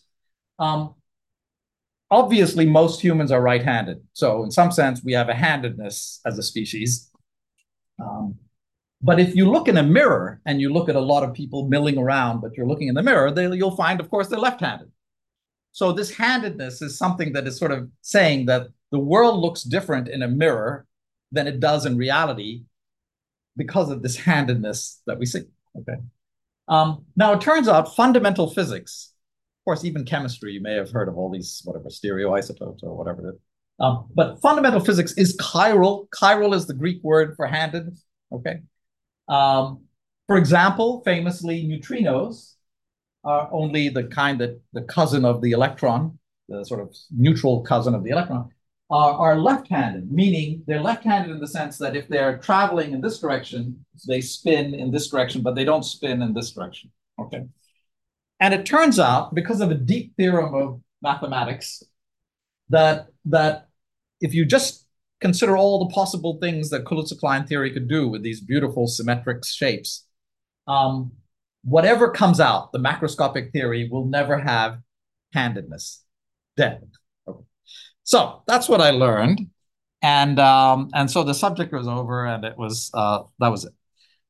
obviously most humans are right-handed. So in some sense, we have a handedness as a species. But if you look in a mirror and you look at a lot of people milling around, but you're looking in the mirror, you'll find, of course, they're left-handed. So this handedness is something that is sort of saying that the world looks different in a mirror than it does in reality because of this handedness that we see. Okay. Now, it turns out fundamental physics, of course, even chemistry, you may have heard of all these, whatever, stereoisotopes or whatever it is. But fundamental physics is chiral. Chiral is the Greek word for handed. Okay. For example, famously, neutrinos are only the kind that the cousin of the electron, the sort of neutral cousin of the electron, are left-handed, meaning they're left-handed in the sense that if they're traveling in this direction, they spin in this direction, but they don't spin in this direction. Okay. And it turns out, because of a deep theorem of mathematics, that if you just consider all the possible things that Kaluza-Klein theory could do with these beautiful symmetric shapes, whatever comes out, the macroscopic theory will never have handedness. Dead. Okay. So that's what I learned, and so the subject was over, and it was that was it.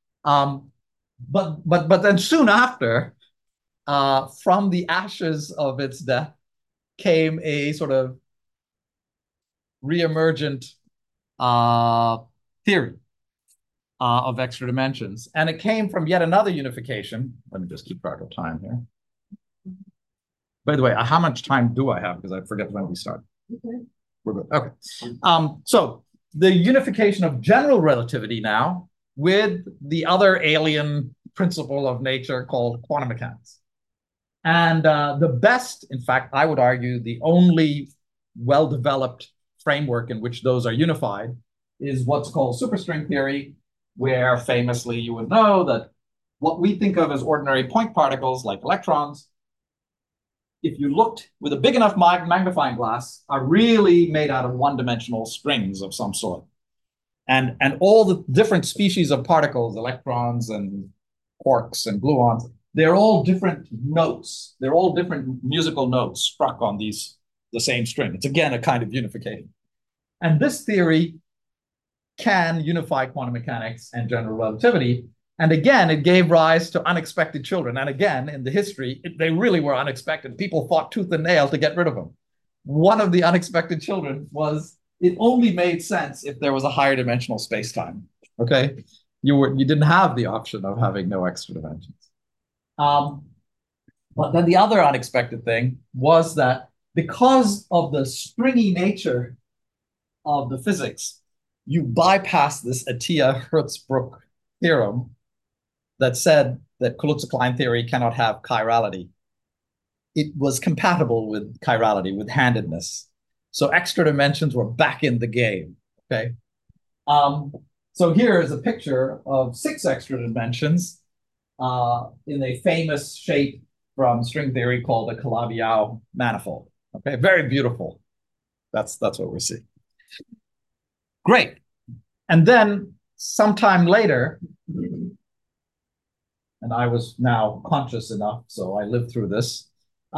But then soon after, from the ashes of its death, came a sort of reemergent theory of extra dimensions, and it came from yet another unification. Let me just keep track of time here. By the way, how much time do I have? Because I forget when we start. Okay. We're good. Okay. So the unification of general relativity now with the other alien principle of nature called quantum mechanics. And the best, in fact, I would argue, the only well-developed framework in which those are unified is what's called superstring theory, where famously you would know that what we think of as ordinary point particles like electrons, if you looked with a big enough magnifying glass, are really made out of one-dimensional strings of some sort. And all the different species of particles, electrons and quarks and gluons, they're all different notes. They're all different musical notes struck on the same string. It's again a kind of unification. And this theory can unify quantum mechanics and general relativity. And again, it gave rise to unexpected children. And again, in the history, they really were unexpected. People fought tooth and nail to get rid of them. One of the unexpected children was it only made sense if there was a higher dimensional space-time. Okay, you didn't have the option of having no extra dimensions. But then the other unexpected thing was that because of the stringy nature of the physics, you bypass this Atiyah-Hertzsprung theorem that said that Kaluza-Klein theory cannot have chirality. It was compatible with chirality, with handedness. So extra dimensions were back in the game, okay? So here is a picture of 6 extra dimensions in a famous shape from string theory called the Calabi-Yau manifold, okay? Very beautiful. That's what we're seeing. Great. And then sometime later, and I was now conscious enough, so I lived through this,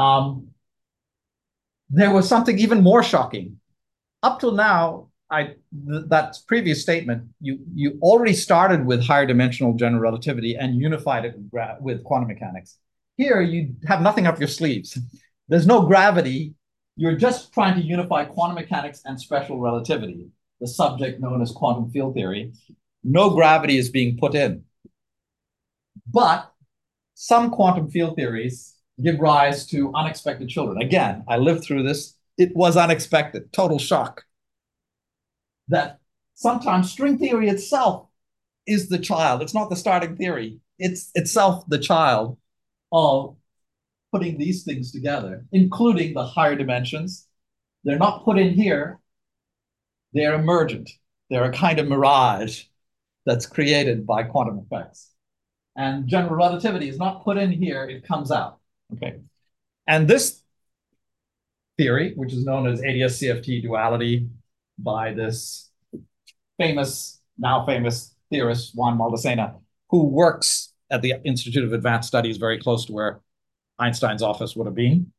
there was something even more shocking. Up till now, that previous statement, you already started with higher dimensional general relativity and unified it with quantum mechanics. Here, you have nothing up your sleeves. There's no gravity. You're just trying to unify quantum mechanics and special relativity, the subject known as quantum field theory. No gravity is being put in. But some quantum field theories give rise to unexpected children. Again, I lived through this. It was unexpected, total shock. That sometimes string theory itself is the child. It's not the starting theory. It's itself the child of putting these things together, including the higher dimensions. They're not put in here. They're emergent. They're a kind of mirage that's created by quantum effects. And general relativity is not put in here, it comes out. Okay. And this theory, which is known as ADS-CFT duality by this now famous theorist, Juan Maldacena, who works at the Institute of Advanced Studies very close to where Einstein's office would have been.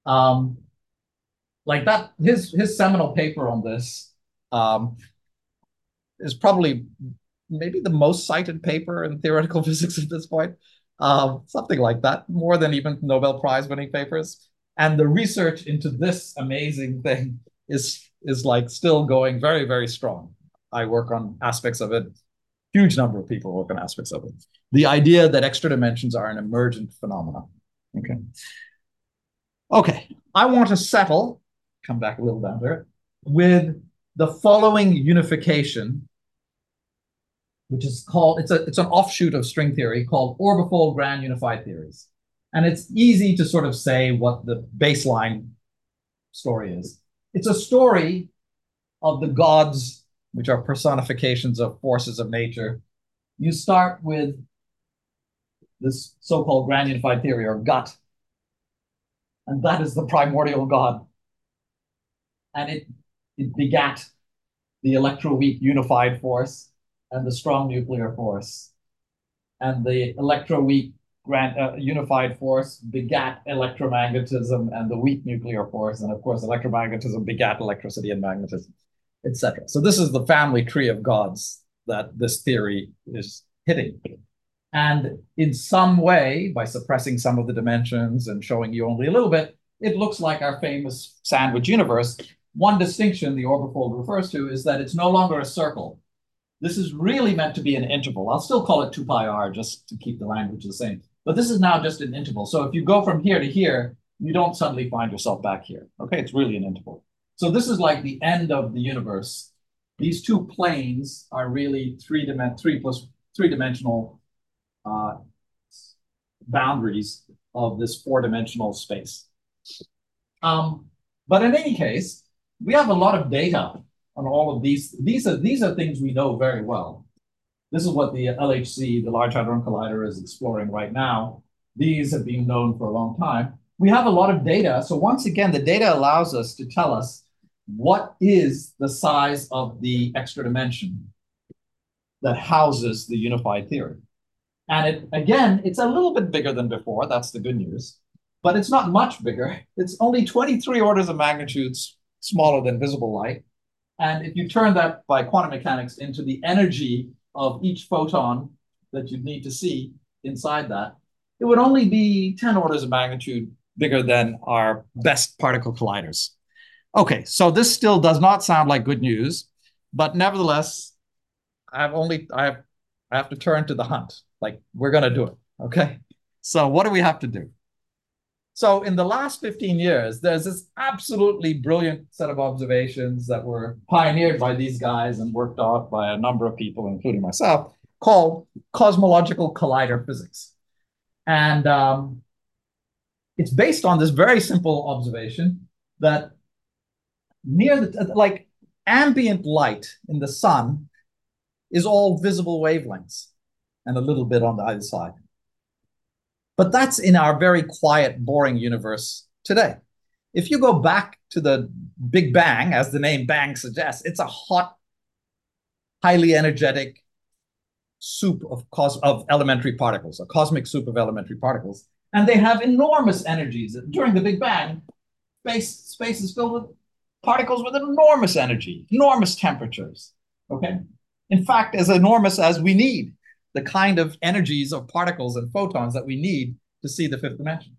Like that, his seminal paper on this is probably maybe the most cited paper in theoretical physics at this point. Something like that, more than even Nobel Prize winning papers. And the research into this amazing thing is like still going very, very strong. I work on aspects of it. Huge number of people work on aspects of it. The idea that extra dimensions are an emergent phenomenon. Okay. Okay, I want to settle, come back a little down there, with the following unification, which is called, it's an offshoot of string theory called orbifold grand unified theories. And it's easy to sort of say what the baseline story is. It's a story of the gods, which are personifications of forces of nature. You start with this so-called grand unified theory, or gut. And that is the primordial god. And it begat the electroweak unified force and the strong nuclear force. And the electroweak unified force begat electromagnetism and the weak nuclear force. And of course, electromagnetism begat electricity and magnetism, etc. So this is the family tree of gods that this theory is hitting. And in some way, by suppressing some of the dimensions and showing you only a little bit, it looks like our famous sandwich universe. One distinction the orbifold refers to is that it's no longer a circle. This is really meant to be an interval. I'll still call it 2 pi r just to keep the language the same. But this is now just an interval. So if you go from here to here, you don't suddenly find yourself back here. Okay, it's really an interval. So this is like the end of the universe. These two planes are really three-dimensional boundaries of this 4-dimensional space. But in any case, we have a lot of data on all of these. These are things we know very well. This is what the LHC, the Large Hadron Collider, is exploring right now. These have been known for a long time. We have a lot of data. So once again, the data allows us to tell us what is the size of the extra dimension that houses the unified theory. And it's a little bit bigger than before. That's the good news. But it's not much bigger. It's only 23 orders of magnitude smaller than visible light. And if you turn that by quantum mechanics into the energy of each photon that you'd need to see inside that, it would only be 10 orders of magnitude bigger than our best particle colliders. Okay, so this still does not sound like good news, but nevertheless, I have to turn to the hunt. Like, we're going to do it. Okay. So what do we have to do? So in the last 15 years, there's this absolutely brilliant set of observations that were pioneered by these guys and worked out by a number of people, including myself, called cosmological collider physics. And it's based on this very simple observation that like ambient light in the sun is all visible wavelengths and a little bit on the other side. But that's in our very quiet, boring universe today. If you go back to the Big Bang, as the name Bang suggests, it's a hot, highly energetic soup of elementary particles, a cosmic soup of elementary particles. And they have enormous energies. During the Big Bang, space is filled with particles with enormous energy, enormous temperatures, okay? In fact, as enormous as we need, the kind of energies of particles and photons that we need to see the fifth dimension.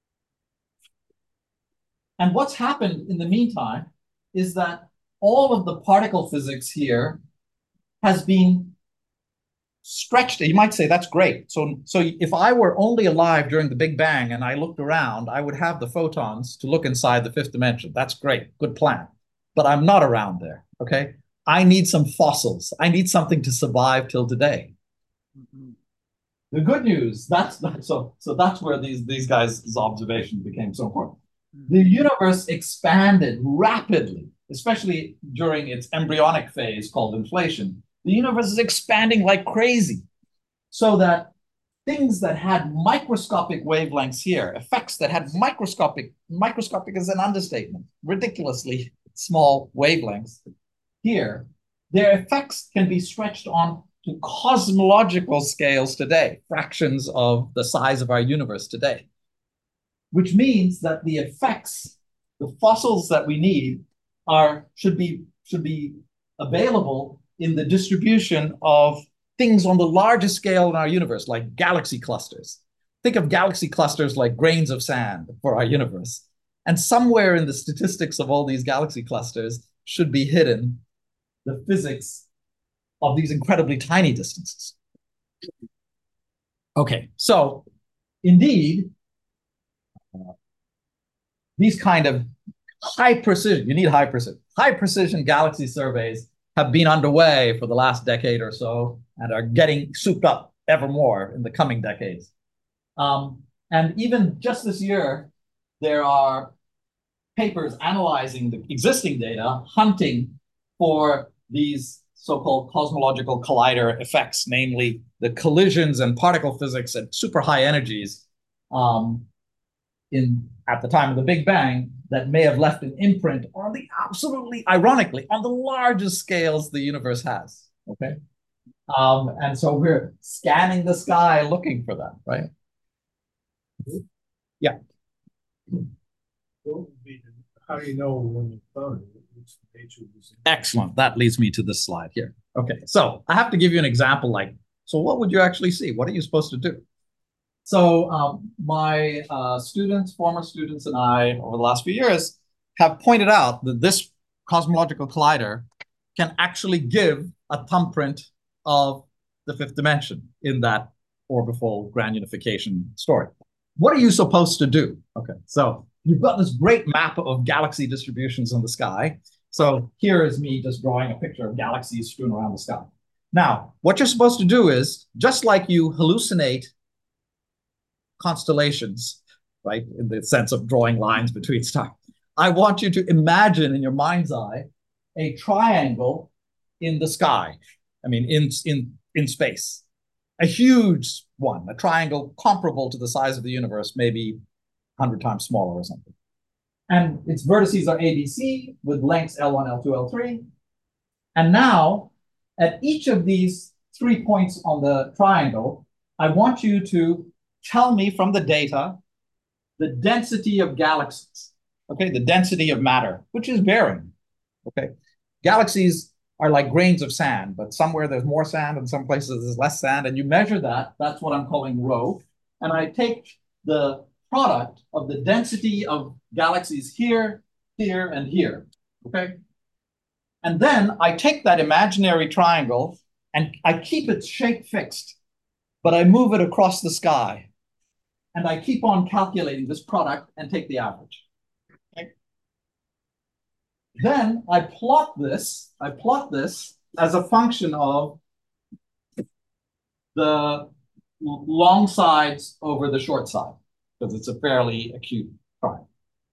And what's happened in the meantime is that all of the particle physics here has been stretched. You might say, that's great. So if I were only alive during the Big Bang and I looked around, I would have the photons to look inside the fifth dimension. That's great, good plan. But I'm not around there, okay? I need some fossils. I need something to survive till today. The good news, that's where these guys' observations became so important. The universe expanded rapidly, especially during its embryonic phase called inflation. The universe is expanding like crazy, so that things that had microscopic wavelengths here, effects that had microscopic is an understatement, ridiculously small wavelengths here, their effects can be stretched on to cosmological scales today, fractions of the size of our universe today, which means that the effects, the fossils that we need should be available in the distribution of things on the largest scale in our universe, like galaxy clusters. Think of galaxy clusters like grains of sand for our universe. And somewhere in the statistics of all these galaxy clusters should be hidden the physics of these incredibly tiny distances. Okay, so indeed, these kind of high precision, you need high precision galaxy surveys have been underway for the last decade or so and are getting souped up ever more in the coming decades. And even just this year, there are papers analyzing the existing data, hunting for these so-called cosmological collider effects, namely the collisions and particle physics at super high energies at the time of the Big Bang that may have left an imprint on the absolutely, ironically, on the largest scales the universe has, okay? And so we're scanning the sky looking for them, right? Yeah. How do you know when you found it? What's the nature of this? Excellent. That leads me to this slide here. Okay, so I have to give you an example like, so what would you actually see? What are you supposed to do? So my former students and I, over the last few years, have pointed out that this cosmological collider can actually give a thumbprint of the fifth dimension in that orbifold grand unification story. What are you supposed to do? Okay, so you've got this great map of galaxy distributions in the sky. So here is me just drawing a picture of galaxies strewn around the sky. Now, what you're supposed to do is, just like you hallucinate constellations, right, in the sense of drawing lines between stars, I want you to imagine in your mind's eye a triangle in the sky. I mean, in space. A huge one, a triangle comparable to the size of the universe, maybe 100 times smaller or something. And its vertices are ABC with lengths L1, L2, L3. And now, at each of these 3 points on the triangle, I want you to tell me from the data the density of galaxies, okay? The density of matter, which is varying, okay? Galaxies are like grains of sand, but somewhere there's more sand and some places there's less sand, and you measure that. That's what I'm calling rho. And I take the product of the density of galaxies here, here, and here, okay? And then I take that imaginary triangle and I keep its shape fixed, but I move it across the sky. And I keep on calculating this product and take the average. Okay? Then I plot this as a function of the long sides over the short side, because it's a fairly acute triangle.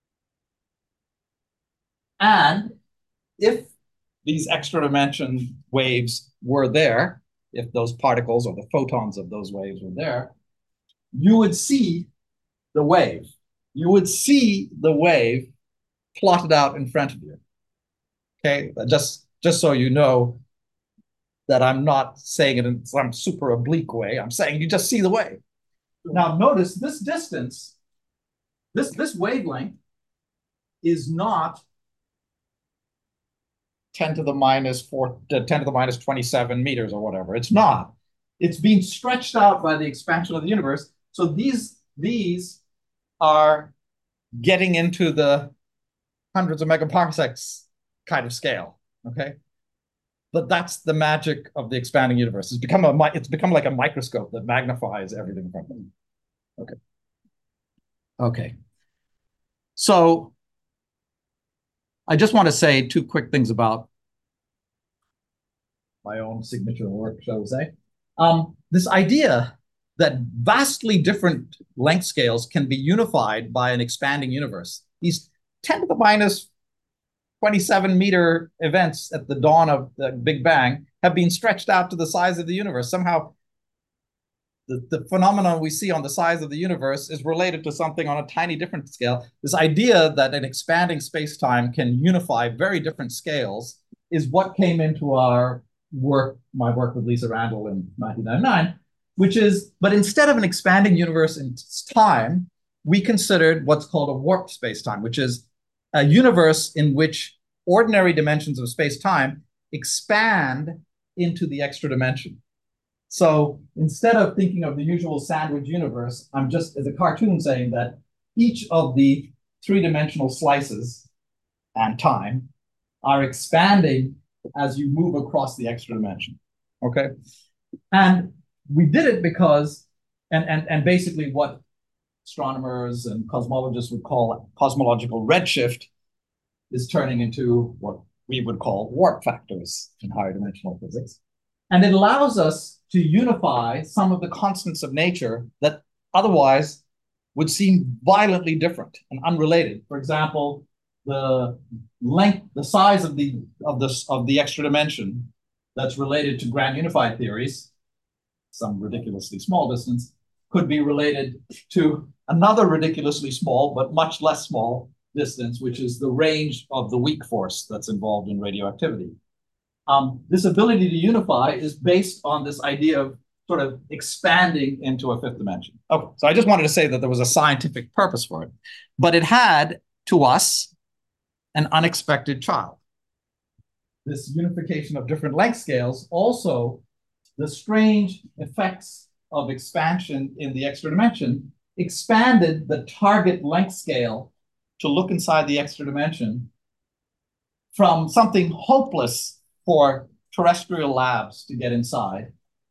And if these extra dimension waves were there, if those particles or the photons of those waves were there, you would see the wave. You would see the wave plotted out in front of you. Okay, just so you know that I'm not saying it in some super oblique way. I'm saying you just see the wave. Now notice this distance, this wavelength is not 10 to the minus 27 meters or whatever. It's not. It's being stretched out by the expansion of the universe. So these are getting into the hundreds of megaparsecs kind of scale, okay? But that's the magic of the expanding universe. It's become like a microscope that magnifies everything from it. Okay. Okay. So I just want to say two quick things about my own signature work, shall we say. This idea that vastly different length scales can be unified by an expanding universe. These 10 to the minus 27 meter events at the dawn of the Big Bang have been stretched out to the size of the universe. Somehow the phenomenon we see on the size of the universe is related to something on a tiny different scale. This idea that an expanding space-time can unify very different scales is what came into our work, my work with Lisa Randall in 1999, which is, but instead of an expanding universe in time, we considered what's called a warped space-time, which is a universe in which ordinary dimensions of space-time expand into the extra dimension. So instead of thinking of the usual sandwich universe, I'm just, as a cartoon, saying that each of the three-dimensional slices and time are expanding as you move across the extra dimension, okay? And we did it because, and basically what astronomers and cosmologists would call cosmological redshift is turning into what we would call warp factors in higher dimensional physics. And it allows us to unify some of the constants of nature that otherwise would seem violently different and unrelated. For example, the length, the size of the extra dimension that's related to grand unified theories, some ridiculously small distance, could be related to another ridiculously small but much less small distance, which is the range of the weak force that's involved in radioactivity. This ability to unify is based on this idea of sort of expanding into a fifth dimension. Okay, so I just wanted to say that there was a scientific purpose for it, but it had, to us, an unexpected child. This unification of different length scales, also the strange effects of expansion in the extra dimension, expanded the target length scale to look inside the extra dimension from something hopeless for terrestrial labs to get inside.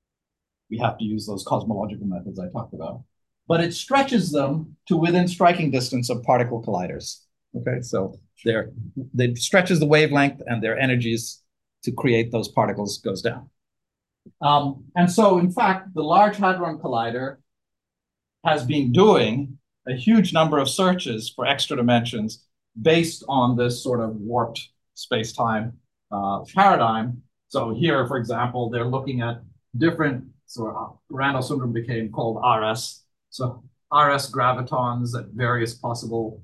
We have to use those cosmological methods I talked about. But it stretches them to within striking distance of particle colliders. Okay, so they stretches the wavelength and their energies to create those particles goes down. And so, in fact, the Large Hadron Collider has been doing a huge number of searches for extra dimensions based on this sort of warped space-time paradigm. So here, for example, they're looking at different, so Randall syndrome became called RS. So RS gravitons at various possible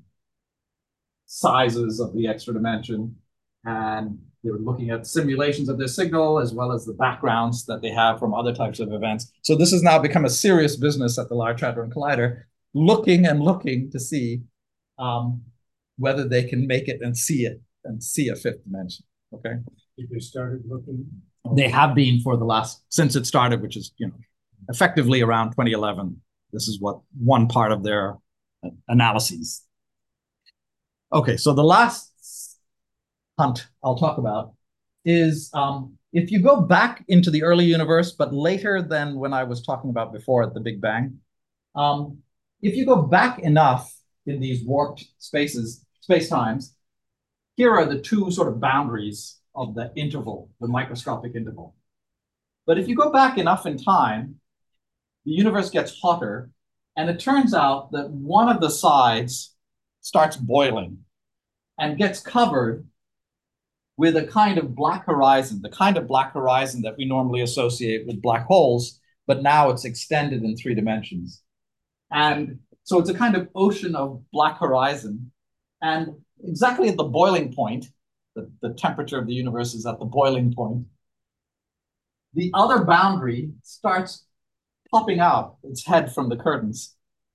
sizes of the extra dimension. And they were looking at simulations of their signal as well as the backgrounds that they have from other types of events. So this has now become a serious business at the Large Hadron Collider, looking to see whether they can make it and see a fifth dimension. Okay. they started looking? They have been for the since it started, which is, effectively around 2011. This is what one part of their analyses. Okay, so the last hunt I'll talk about is if you go back into the early universe, but later than when I was talking about before at the Big Bang, if you go back enough in these warped space-times, here are the two sort of boundaries of the interval, the microscopic interval. But if you go back enough in time, the universe gets hotter, and it turns out that one of the sides starts boiling and gets covered with a kind of black horizon, the kind of black horizon that we normally associate with black holes, but now it's extended in 3 dimensions. And so it's a kind of ocean of black horizon. And exactly at the boiling point, the temperature of the universe is at the boiling point, the other boundary starts popping out its head from the curtains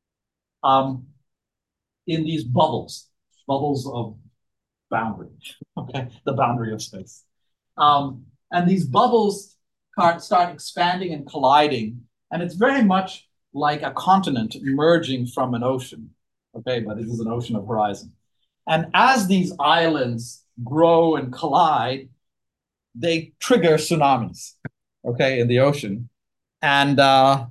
in these bubbles of boundary, okay, the boundary of space. And these bubbles start expanding and colliding, and it's very much like a continent emerging from an ocean, okay, but it is an ocean of horizon. And as these islands grow and collide, they trigger tsunamis, okay, in the ocean. And the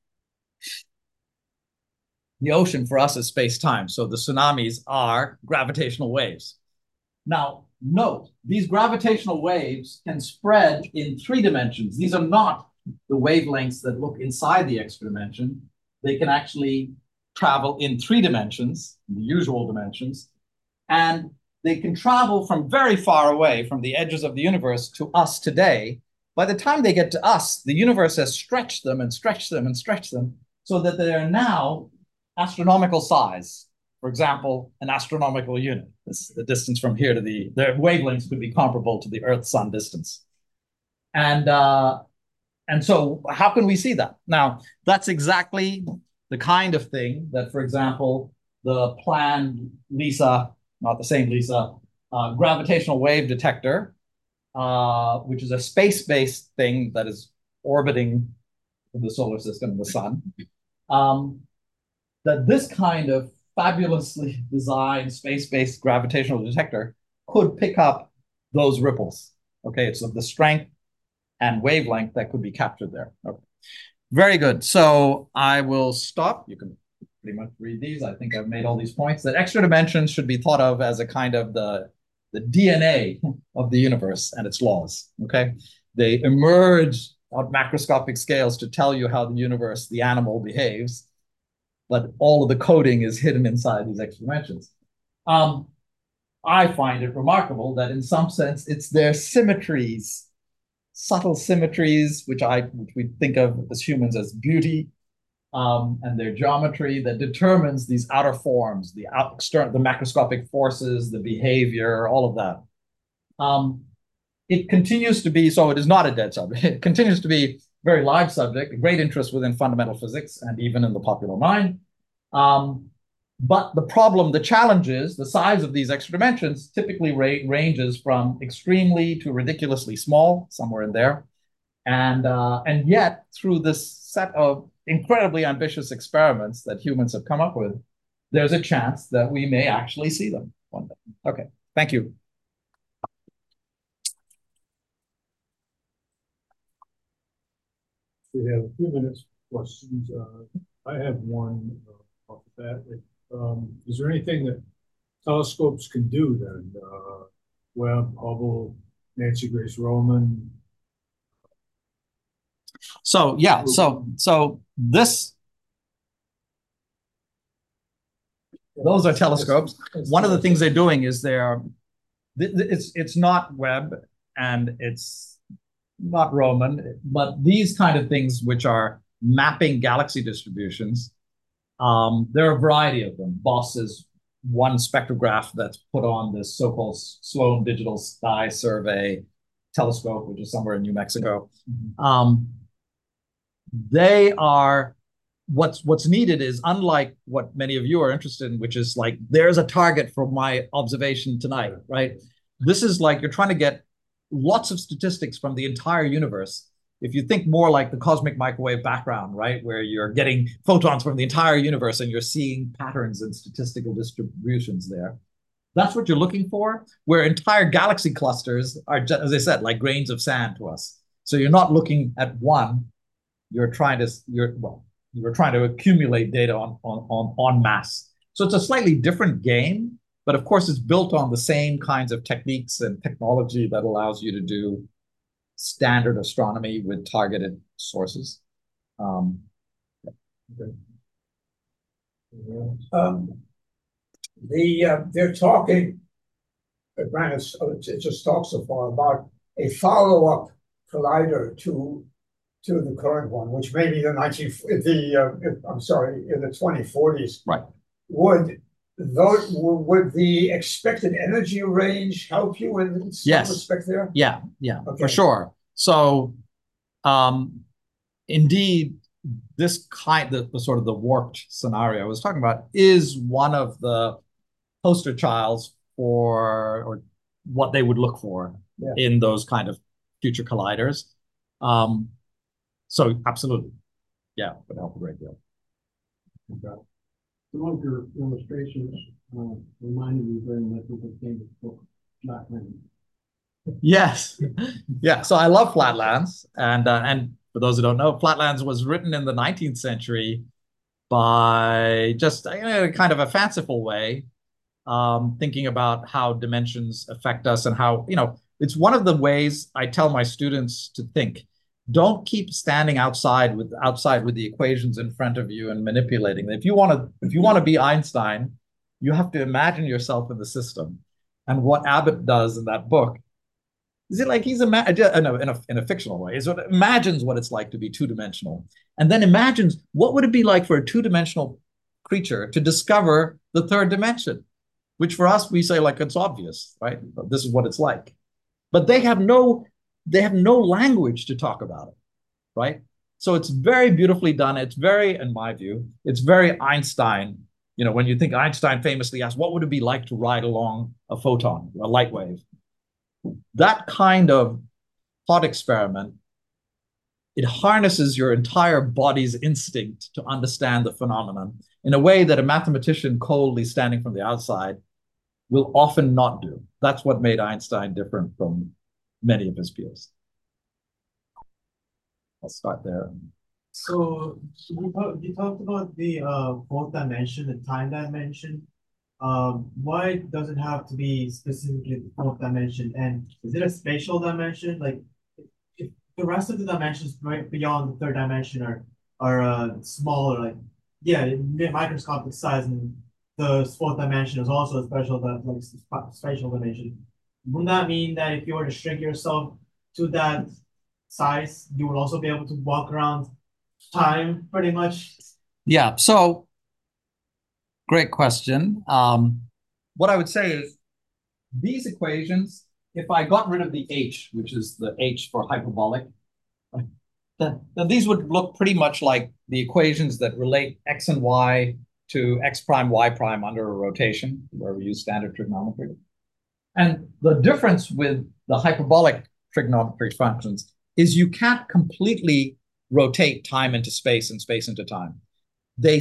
ocean for us is space-time. So the tsunamis are gravitational waves. Now, note, these gravitational waves can spread in 3 dimensions. These are not the wavelengths that look inside the extra dimension. They can actually travel in 3 dimensions, the usual dimensions, and they can travel from very far away from the edges of the universe to us today. By the time they get to us, the universe has stretched them and stretched them and stretched them so that they are now astronomical size. For example, an astronomical unit. This is the distance from here to their wavelengths could be comparable to the Earth-Sun distance. And so how can we see that? Now, that's exactly the kind of thing that, for example, the planned LISA, not the same LISA, gravitational wave detector, which is a space-based thing that is orbiting the solar system, the sun, that this kind of fabulously designed space-based gravitational detector could pick up those ripples. Okay, it's the strength and wavelength that could be captured there. Okay. Very good. So I will stop. You can pretty much read these. I think I've made all these points that extra dimensions should be thought of as a kind of the DNA of the universe and its laws. Okay, they emerge on macroscopic scales to tell you how the universe, the animal, behaves, but all of the coding is hidden inside these extra dimensions. I find it remarkable that in some sense it's their symmetries, subtle symmetries, which we think of as humans as beauty, and their geometry that determines these outer forms, the macroscopic forces, the behavior, all of that. It continues to be, so it is not a dead subject. It continues to be a very live subject, a great interest within fundamental physics and even in the popular mind. But the challenge is the size of these extra dimensions typically ranges from extremely to ridiculously small, somewhere in there. And yet, through this set of incredibly ambitious experiments that humans have come up with, there's a chance that we may actually see them one day. Okay, thank you. We have a few minutes for questions. I have one off the bat. Is there anything that telescopes can do then? Webb, Hubble, Nancy Grace Roman? So yeah, so those are telescopes. One of the things they're doing is it's not Webb and it's not Roman, but these kind of things which are mapping galaxy distributions. There are a variety of them. BOSS is one spectrograph that's put on this so-called Sloan Digital Sky Survey telescope, which is somewhere in New Mexico. They are what's needed is, unlike what many of you are interested in, which is like there's a target for my observation tonight, right? This is like you're trying to get lots of statistics from the entire universe. If you think more like the cosmic microwave background, right, where you're getting photons from the entire universe and you're seeing patterns and statistical distributions there, that's what you're looking for, where entire galaxy clusters are, just, as I said, like grains of sand to us. So you're not looking at one, you're trying to accumulate data on mass. So it's a slightly different game, but of course it's built on the same kinds of techniques and technology that allows you to do standard astronomy with targeted sources. They're talking, granted, it just talks so far about a follow-up collider to the current one, which may be in the 2040s. Right. Would the expected energy range help you in some respect there? Yeah, okay. For sure. So, indeed, this the sort of the warped scenario I was talking about is one of the poster childs for or what they would look for in those kind of future colliders. So absolutely, yeah, would help a great deal. Okay. Some of your illustrations reminded me very much of the famous book Flatlands. Yes, yeah. So I love Flatlands, and for those who don't know, Flatlands was written in the 19th century by just kind of a fanciful way, thinking about how dimensions affect us and how, it's one of the ways I tell my students to think. Don't keep standing outside with the equations in front of you and manipulating them. If you want to be Einstein, you have to imagine yourself in the system. And what Abbott does in that book is it like he's in a fictional way. Is what imagines what it's like to be two-dimensional, and then imagines what would it be like for a two-dimensional creature to discover the third dimension, which for us we say like it's obvious, right? This is what it's like, but they have no language to talk about it, right? So it's very beautifully done. It's very, in my view, it's very Einstein. When you think Einstein famously asked, what would it be like to ride along a photon, a light wave? That kind of thought experiment, it harnesses your entire body's instinct to understand the phenomenon in a way that a mathematician coldly standing from the outside will often not do. That's what made Einstein different from many of his peers. I'll start there. So you talked about the fourth dimension, the time dimension. Why does it have to be specifically the fourth dimension? And is it a spatial dimension? Like, if the rest of the dimensions right beyond the third dimension are smaller, like microscopic size, and the fourth dimension is also a spatial dimension. Wouldn't that mean that if you were to shrink yourself to that size, you would also be able to walk around time pretty much? Yeah. So. Great question. What I would say is these equations, if I got rid of the h, which is the h for hyperbolic, then these would look pretty much like the equations that relate x and y to x prime, y prime under a rotation, where we use standard trigonometry. And the difference with the hyperbolic trigonometry functions is you can't completely rotate time into space and space into time. They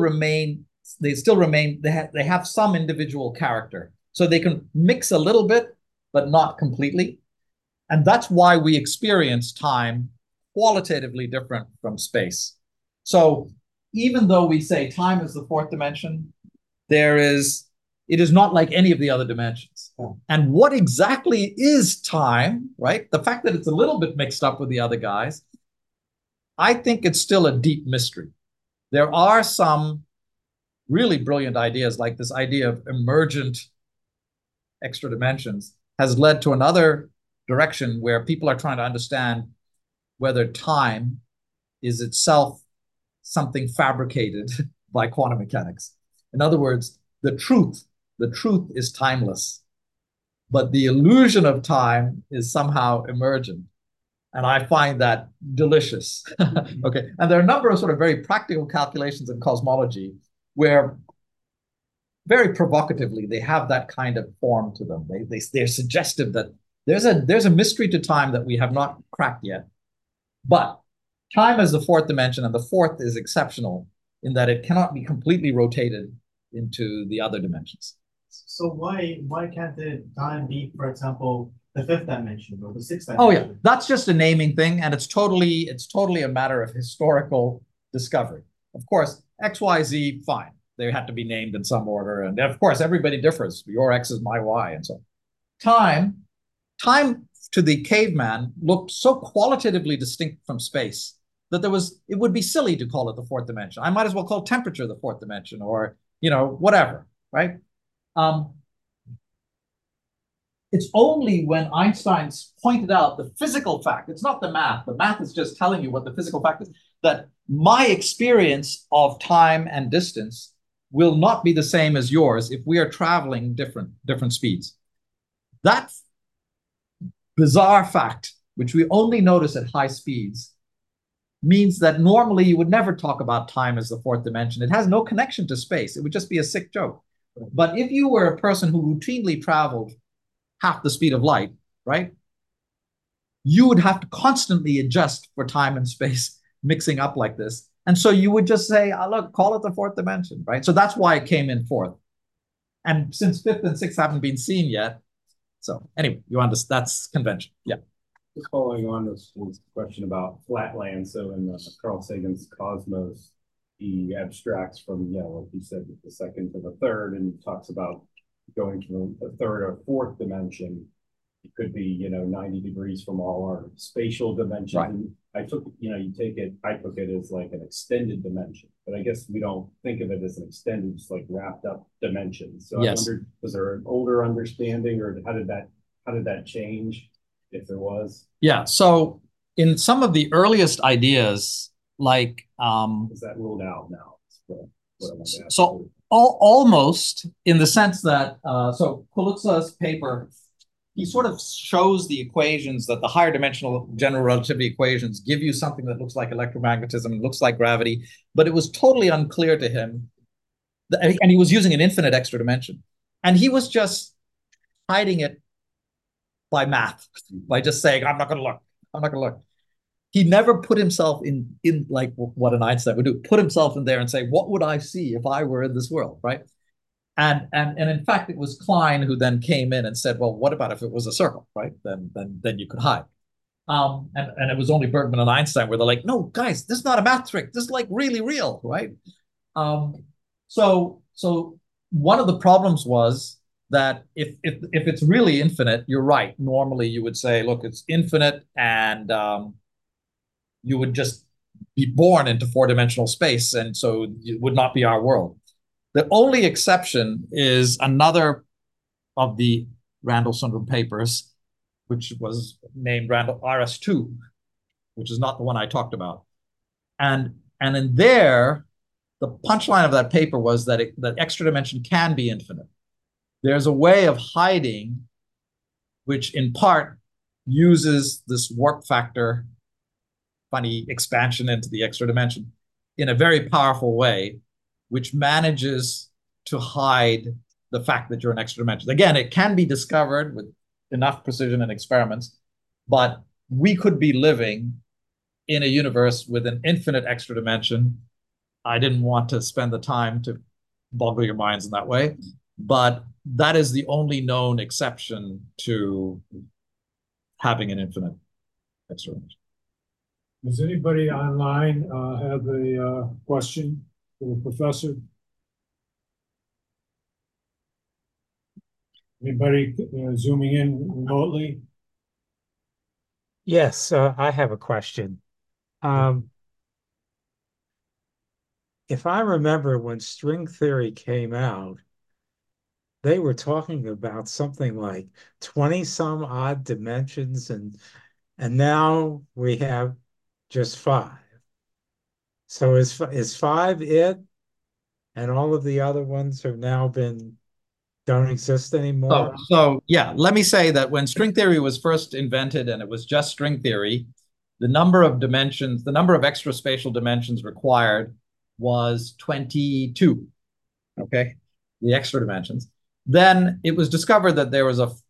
have some individual character. So they can mix a little bit, but not completely. And that's why we experience time qualitatively different from space. So even though we say time is the fourth dimension, it is not like any of the other dimensions. Yeah. And what exactly is time, right? The fact that it's a little bit mixed up with the other guys, I think it's still a deep mystery. There are some really brilliant ideas, like this idea of emergent extra dimensions has led to another direction where people are trying to understand whether time is itself something fabricated by quantum mechanics. In other words, the truth is timeless, but the illusion of time is somehow emergent. And I find that delicious. Okay. And there are a number of sort of very practical calculations in cosmology where very provocatively they have that kind of form to them. They're suggestive that there's a mystery to time that we have not cracked yet. But time is the fourth dimension, and the fourth is exceptional in that it cannot be completely rotated into the other dimensions. So why can't the time be, for example, the fifth dimension or the sixth Oh dimension? yeah, that's just a naming thing, and it's totally a matter of historical discovery. Of course, X, Y, Z, fine. They had to be named in some order, and of course, everybody differs. Your X is my Y, and so on. Time to the caveman looked so qualitatively distinct from space that it would be silly to call it the fourth dimension. I might as well call temperature the fourth dimension, or whatever, right? It's only when Einstein pointed out the physical fact, it's not the math is just telling you what the physical fact is, that my experience of time and distance will not be the same as yours if we are traveling different speeds. That bizarre fact, which we only notice at high speeds, means that normally you would never talk about time as the fourth dimension. It has no connection to space. It would just be a sick joke. But if you were a person who routinely traveled half the speed of light, right, you would have to constantly adjust for time and space mixing up like this. And so you would just say, oh, look, call it the fourth dimension, right? So that's why it came in fourth. And since fifth and sixth haven't been seen yet, so anyway, that's convention. Yeah. Just following on this question about flatland. So in Carl Sagan's Cosmos, he abstracts from, like you said, the second to the third, and talks about going from the third or fourth dimension. It could be, 90 degrees from all our spatial dimensions. Right. And I took it as like an extended dimension, but I guess we don't think of it as an extended, just like wrapped up dimension. So yes. I wondered, was there an older understanding, or how did that change, if there was? Yeah. So in some of the earliest ideas, like is that ruled out now? So almost in the sense that so Kaluza's paper, he sort of shows the equations that the higher dimensional general relativity equations give you something that looks like electromagnetism, looks like gravity, but it was totally unclear to him. And he was using an infinite extra dimension. And he was just hiding it by math, by just saying, I'm not going to look. He never put himself in like what an Einstein would do, put himself in there and say, what would I see if I were in this world, right? And in fact, it was Klein who then came in and said, well, what about if it was a circle, right? Then you could hide. And it was only Bergman and Einstein where they're like, no, guys, this is not a math trick. This is like really real, right? So one of the problems was that if it's really infinite, you're right. Normally you would say, look, it's infinite, and you would just be born into four-dimensional space, and so it would not be our world. The only exception is another of the Randall-Sundrum papers, which was named Randall RS2, which is not the one I talked about. And in there, the punchline of that paper was that that extra dimension can be infinite. There's a way of hiding, which in part uses this warp factor, funny expansion into the extra dimension, in a very powerful way, which manages to hide the fact that you're an extra dimension. Again, it can be discovered with enough precision and experiments, but we could be living in a universe with an infinite extra dimension. I didn't want to spend the time to boggle your minds in that way, but that is the only known exception to having an infinite extra dimension. Does anybody online have a question for the professor? Anybody zooming in remotely? Yes, I have a question. If I remember when string theory came out, they were talking about something like 20 some odd dimensions, and now we have just 5. So is 5 it? And all of the other ones have now don't exist anymore? So yeah, let me say that when string theory was first invented and it was just string theory, the number of dimensions, the number of extra spatial dimensions required was 22, okay? The extra dimensions. Then it was discovered that there was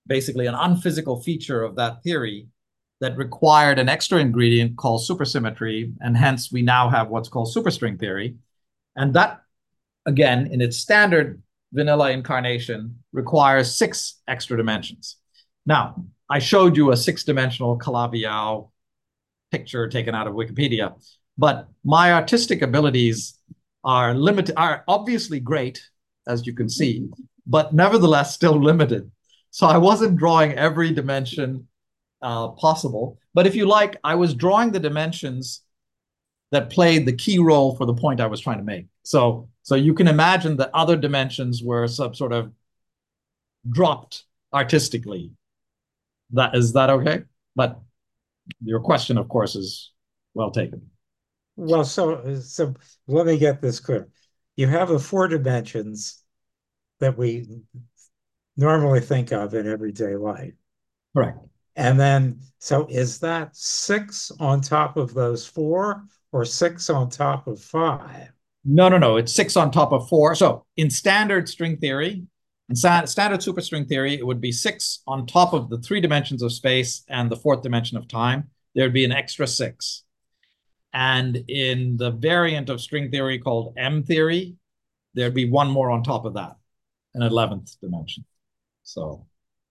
basically an unphysical feature of that theory that required an extra ingredient called supersymmetry, and hence we now have what's called superstring theory. And that, again, in its standard vanilla incarnation, requires 6 extra dimensions. Now, I showed you a 6-dimensional Calabi-Yau picture taken out of Wikipedia, but my artistic abilities are limited, are obviously great, as you can see, but nevertheless still limited. So I wasn't drawing every dimension possible. But if you like, I was drawing the dimensions that played the key role for the point I was trying to make. So you can imagine that other dimensions were some sort of dropped artistically. Is that okay? But your question, of course, is well taken. Well, so let me get this clear. You have the 4 dimensions that we normally think of in everyday life. Correct. And then, so is that 6 on top of those 4 or 6 on top of 5? No. It's 6 on top of 4. So in standard string theory, in standard superstring theory, it would be 6 on top of the 3 dimensions of space and the 4th dimension of time. There'd be an extra 6. And in the variant of string theory called M theory, there'd be 1 more on top of that, an 11th dimension. So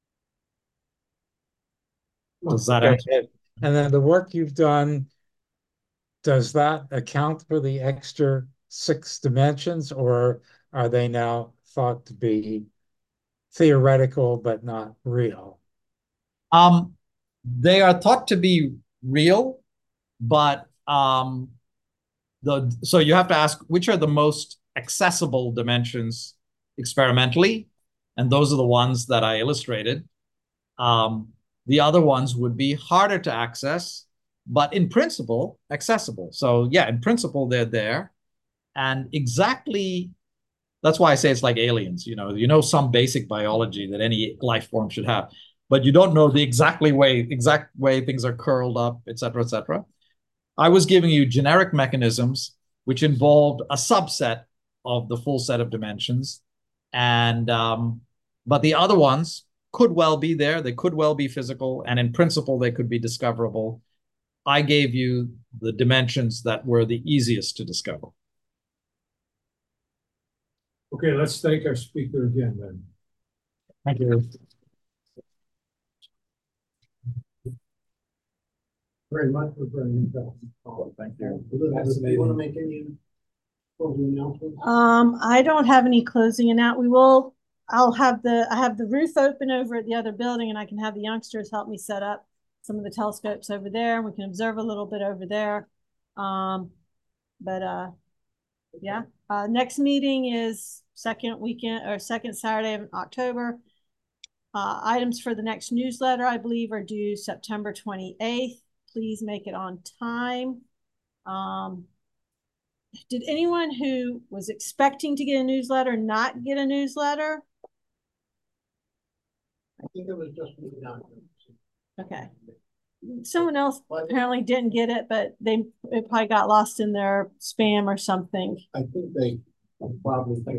does that answer? And then the work you've done, does that account for the extra 6 dimensions, or are they now thought to be theoretical but not real? They are thought to be real, but so you have to ask which are the most accessible dimensions experimentally, and those are the ones that I illustrated. The other ones would be harder to access, but in principle, accessible. So yeah, in principle, they're there. And exactly, that's why I say it's like aliens. You know some basic biology that any life form should have, but you don't know the exact way things are curled up, et cetera, et cetera. I was giving you generic mechanisms which involved a subset of the full set of dimensions. And but the other ones could well be there. They could well be physical. And in principle, they could be discoverable. I gave you the dimensions that were the easiest to discover. Okay, let's thank our speaker again then. Thank you. Very much for bringing that. Thank you. Do you want to make any closing announcements? I don't have any closing announcement. I have the roof open over at the other building, and I can have the youngsters help me set up some of the telescopes over there, and we can observe a little bit over there. Yeah. Next meeting is second Saturday of October. Items for the next newsletter, I believe, are due September 28th. Please make it on time. Did anyone who was expecting to get a newsletter not get a newsletter? I think it was just me down. Okay. Someone else apparently didn't get it, but it probably got lost in their spam or something. I think they probably think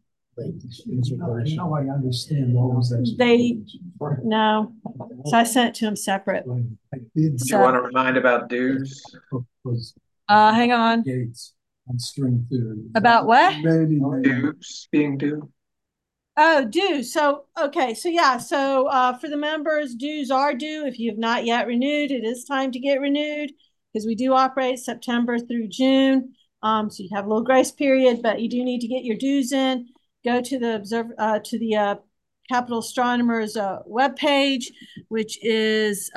I understand those. No. So I sent it to them separate. Do you want to remind about dues? Hang on. Gates on string theory. About what? Dues being due. Oh, dues. So, okay. So yeah. So for the members, dues are due. If you have not yet renewed, it is time to get renewed because we do operate September through June. So you have a little grace period, but you do need to get your dues in. Go to the Capital Astronomers webpage, which is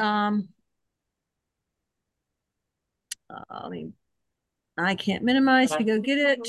I can't minimize to go get it.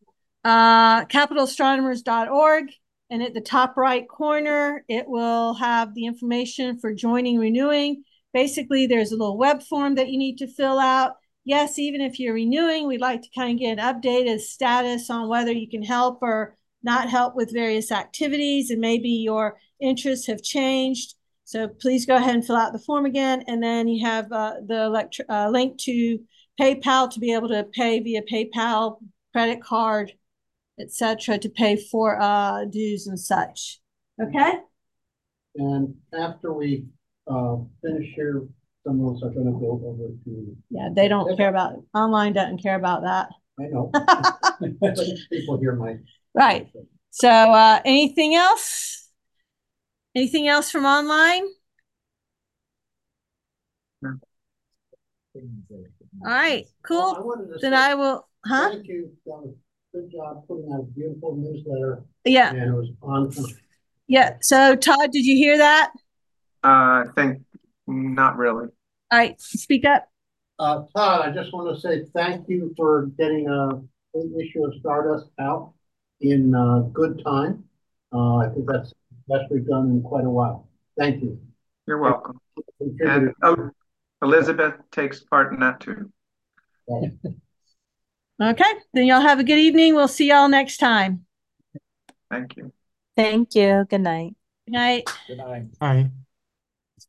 Capitalastronomers.org. And at the top right corner, it will have the information for joining, renewing. Basically, there's a little web form that you need to fill out. Yes, even if you're renewing, we'd like to kind of get an updated status on whether you can help or not help with various activities, and maybe your interests have changed. So please go ahead and fill out the form again. And then you have the link to PayPal to be able to pay via PayPal, credit card, etc., to pay for dues and such. Okay? And after we finish here, some of us are gonna go over to, Yeah, they don't care about, online doesn't care about that. I know. But people here might. Right. So, anything else? Anything else from online? All right, Well, I cool. wanted to Then say I will, huh? thank you. Done a good job putting out a beautiful newsletter. Yeah, And it was on. yeah. So Todd, did you hear that? I think not really. All right, speak up. Todd, I just want to say thank you for getting a issue of Stardust out in good time. I think that's the best we've done in quite a while. Thank you. You're welcome. And Contributed. Elizabeth takes part in that too. Okay, then y'all have a good evening. We'll see y'all next time. Thank you. Thank you. Good night. Good night. Good night. Hi.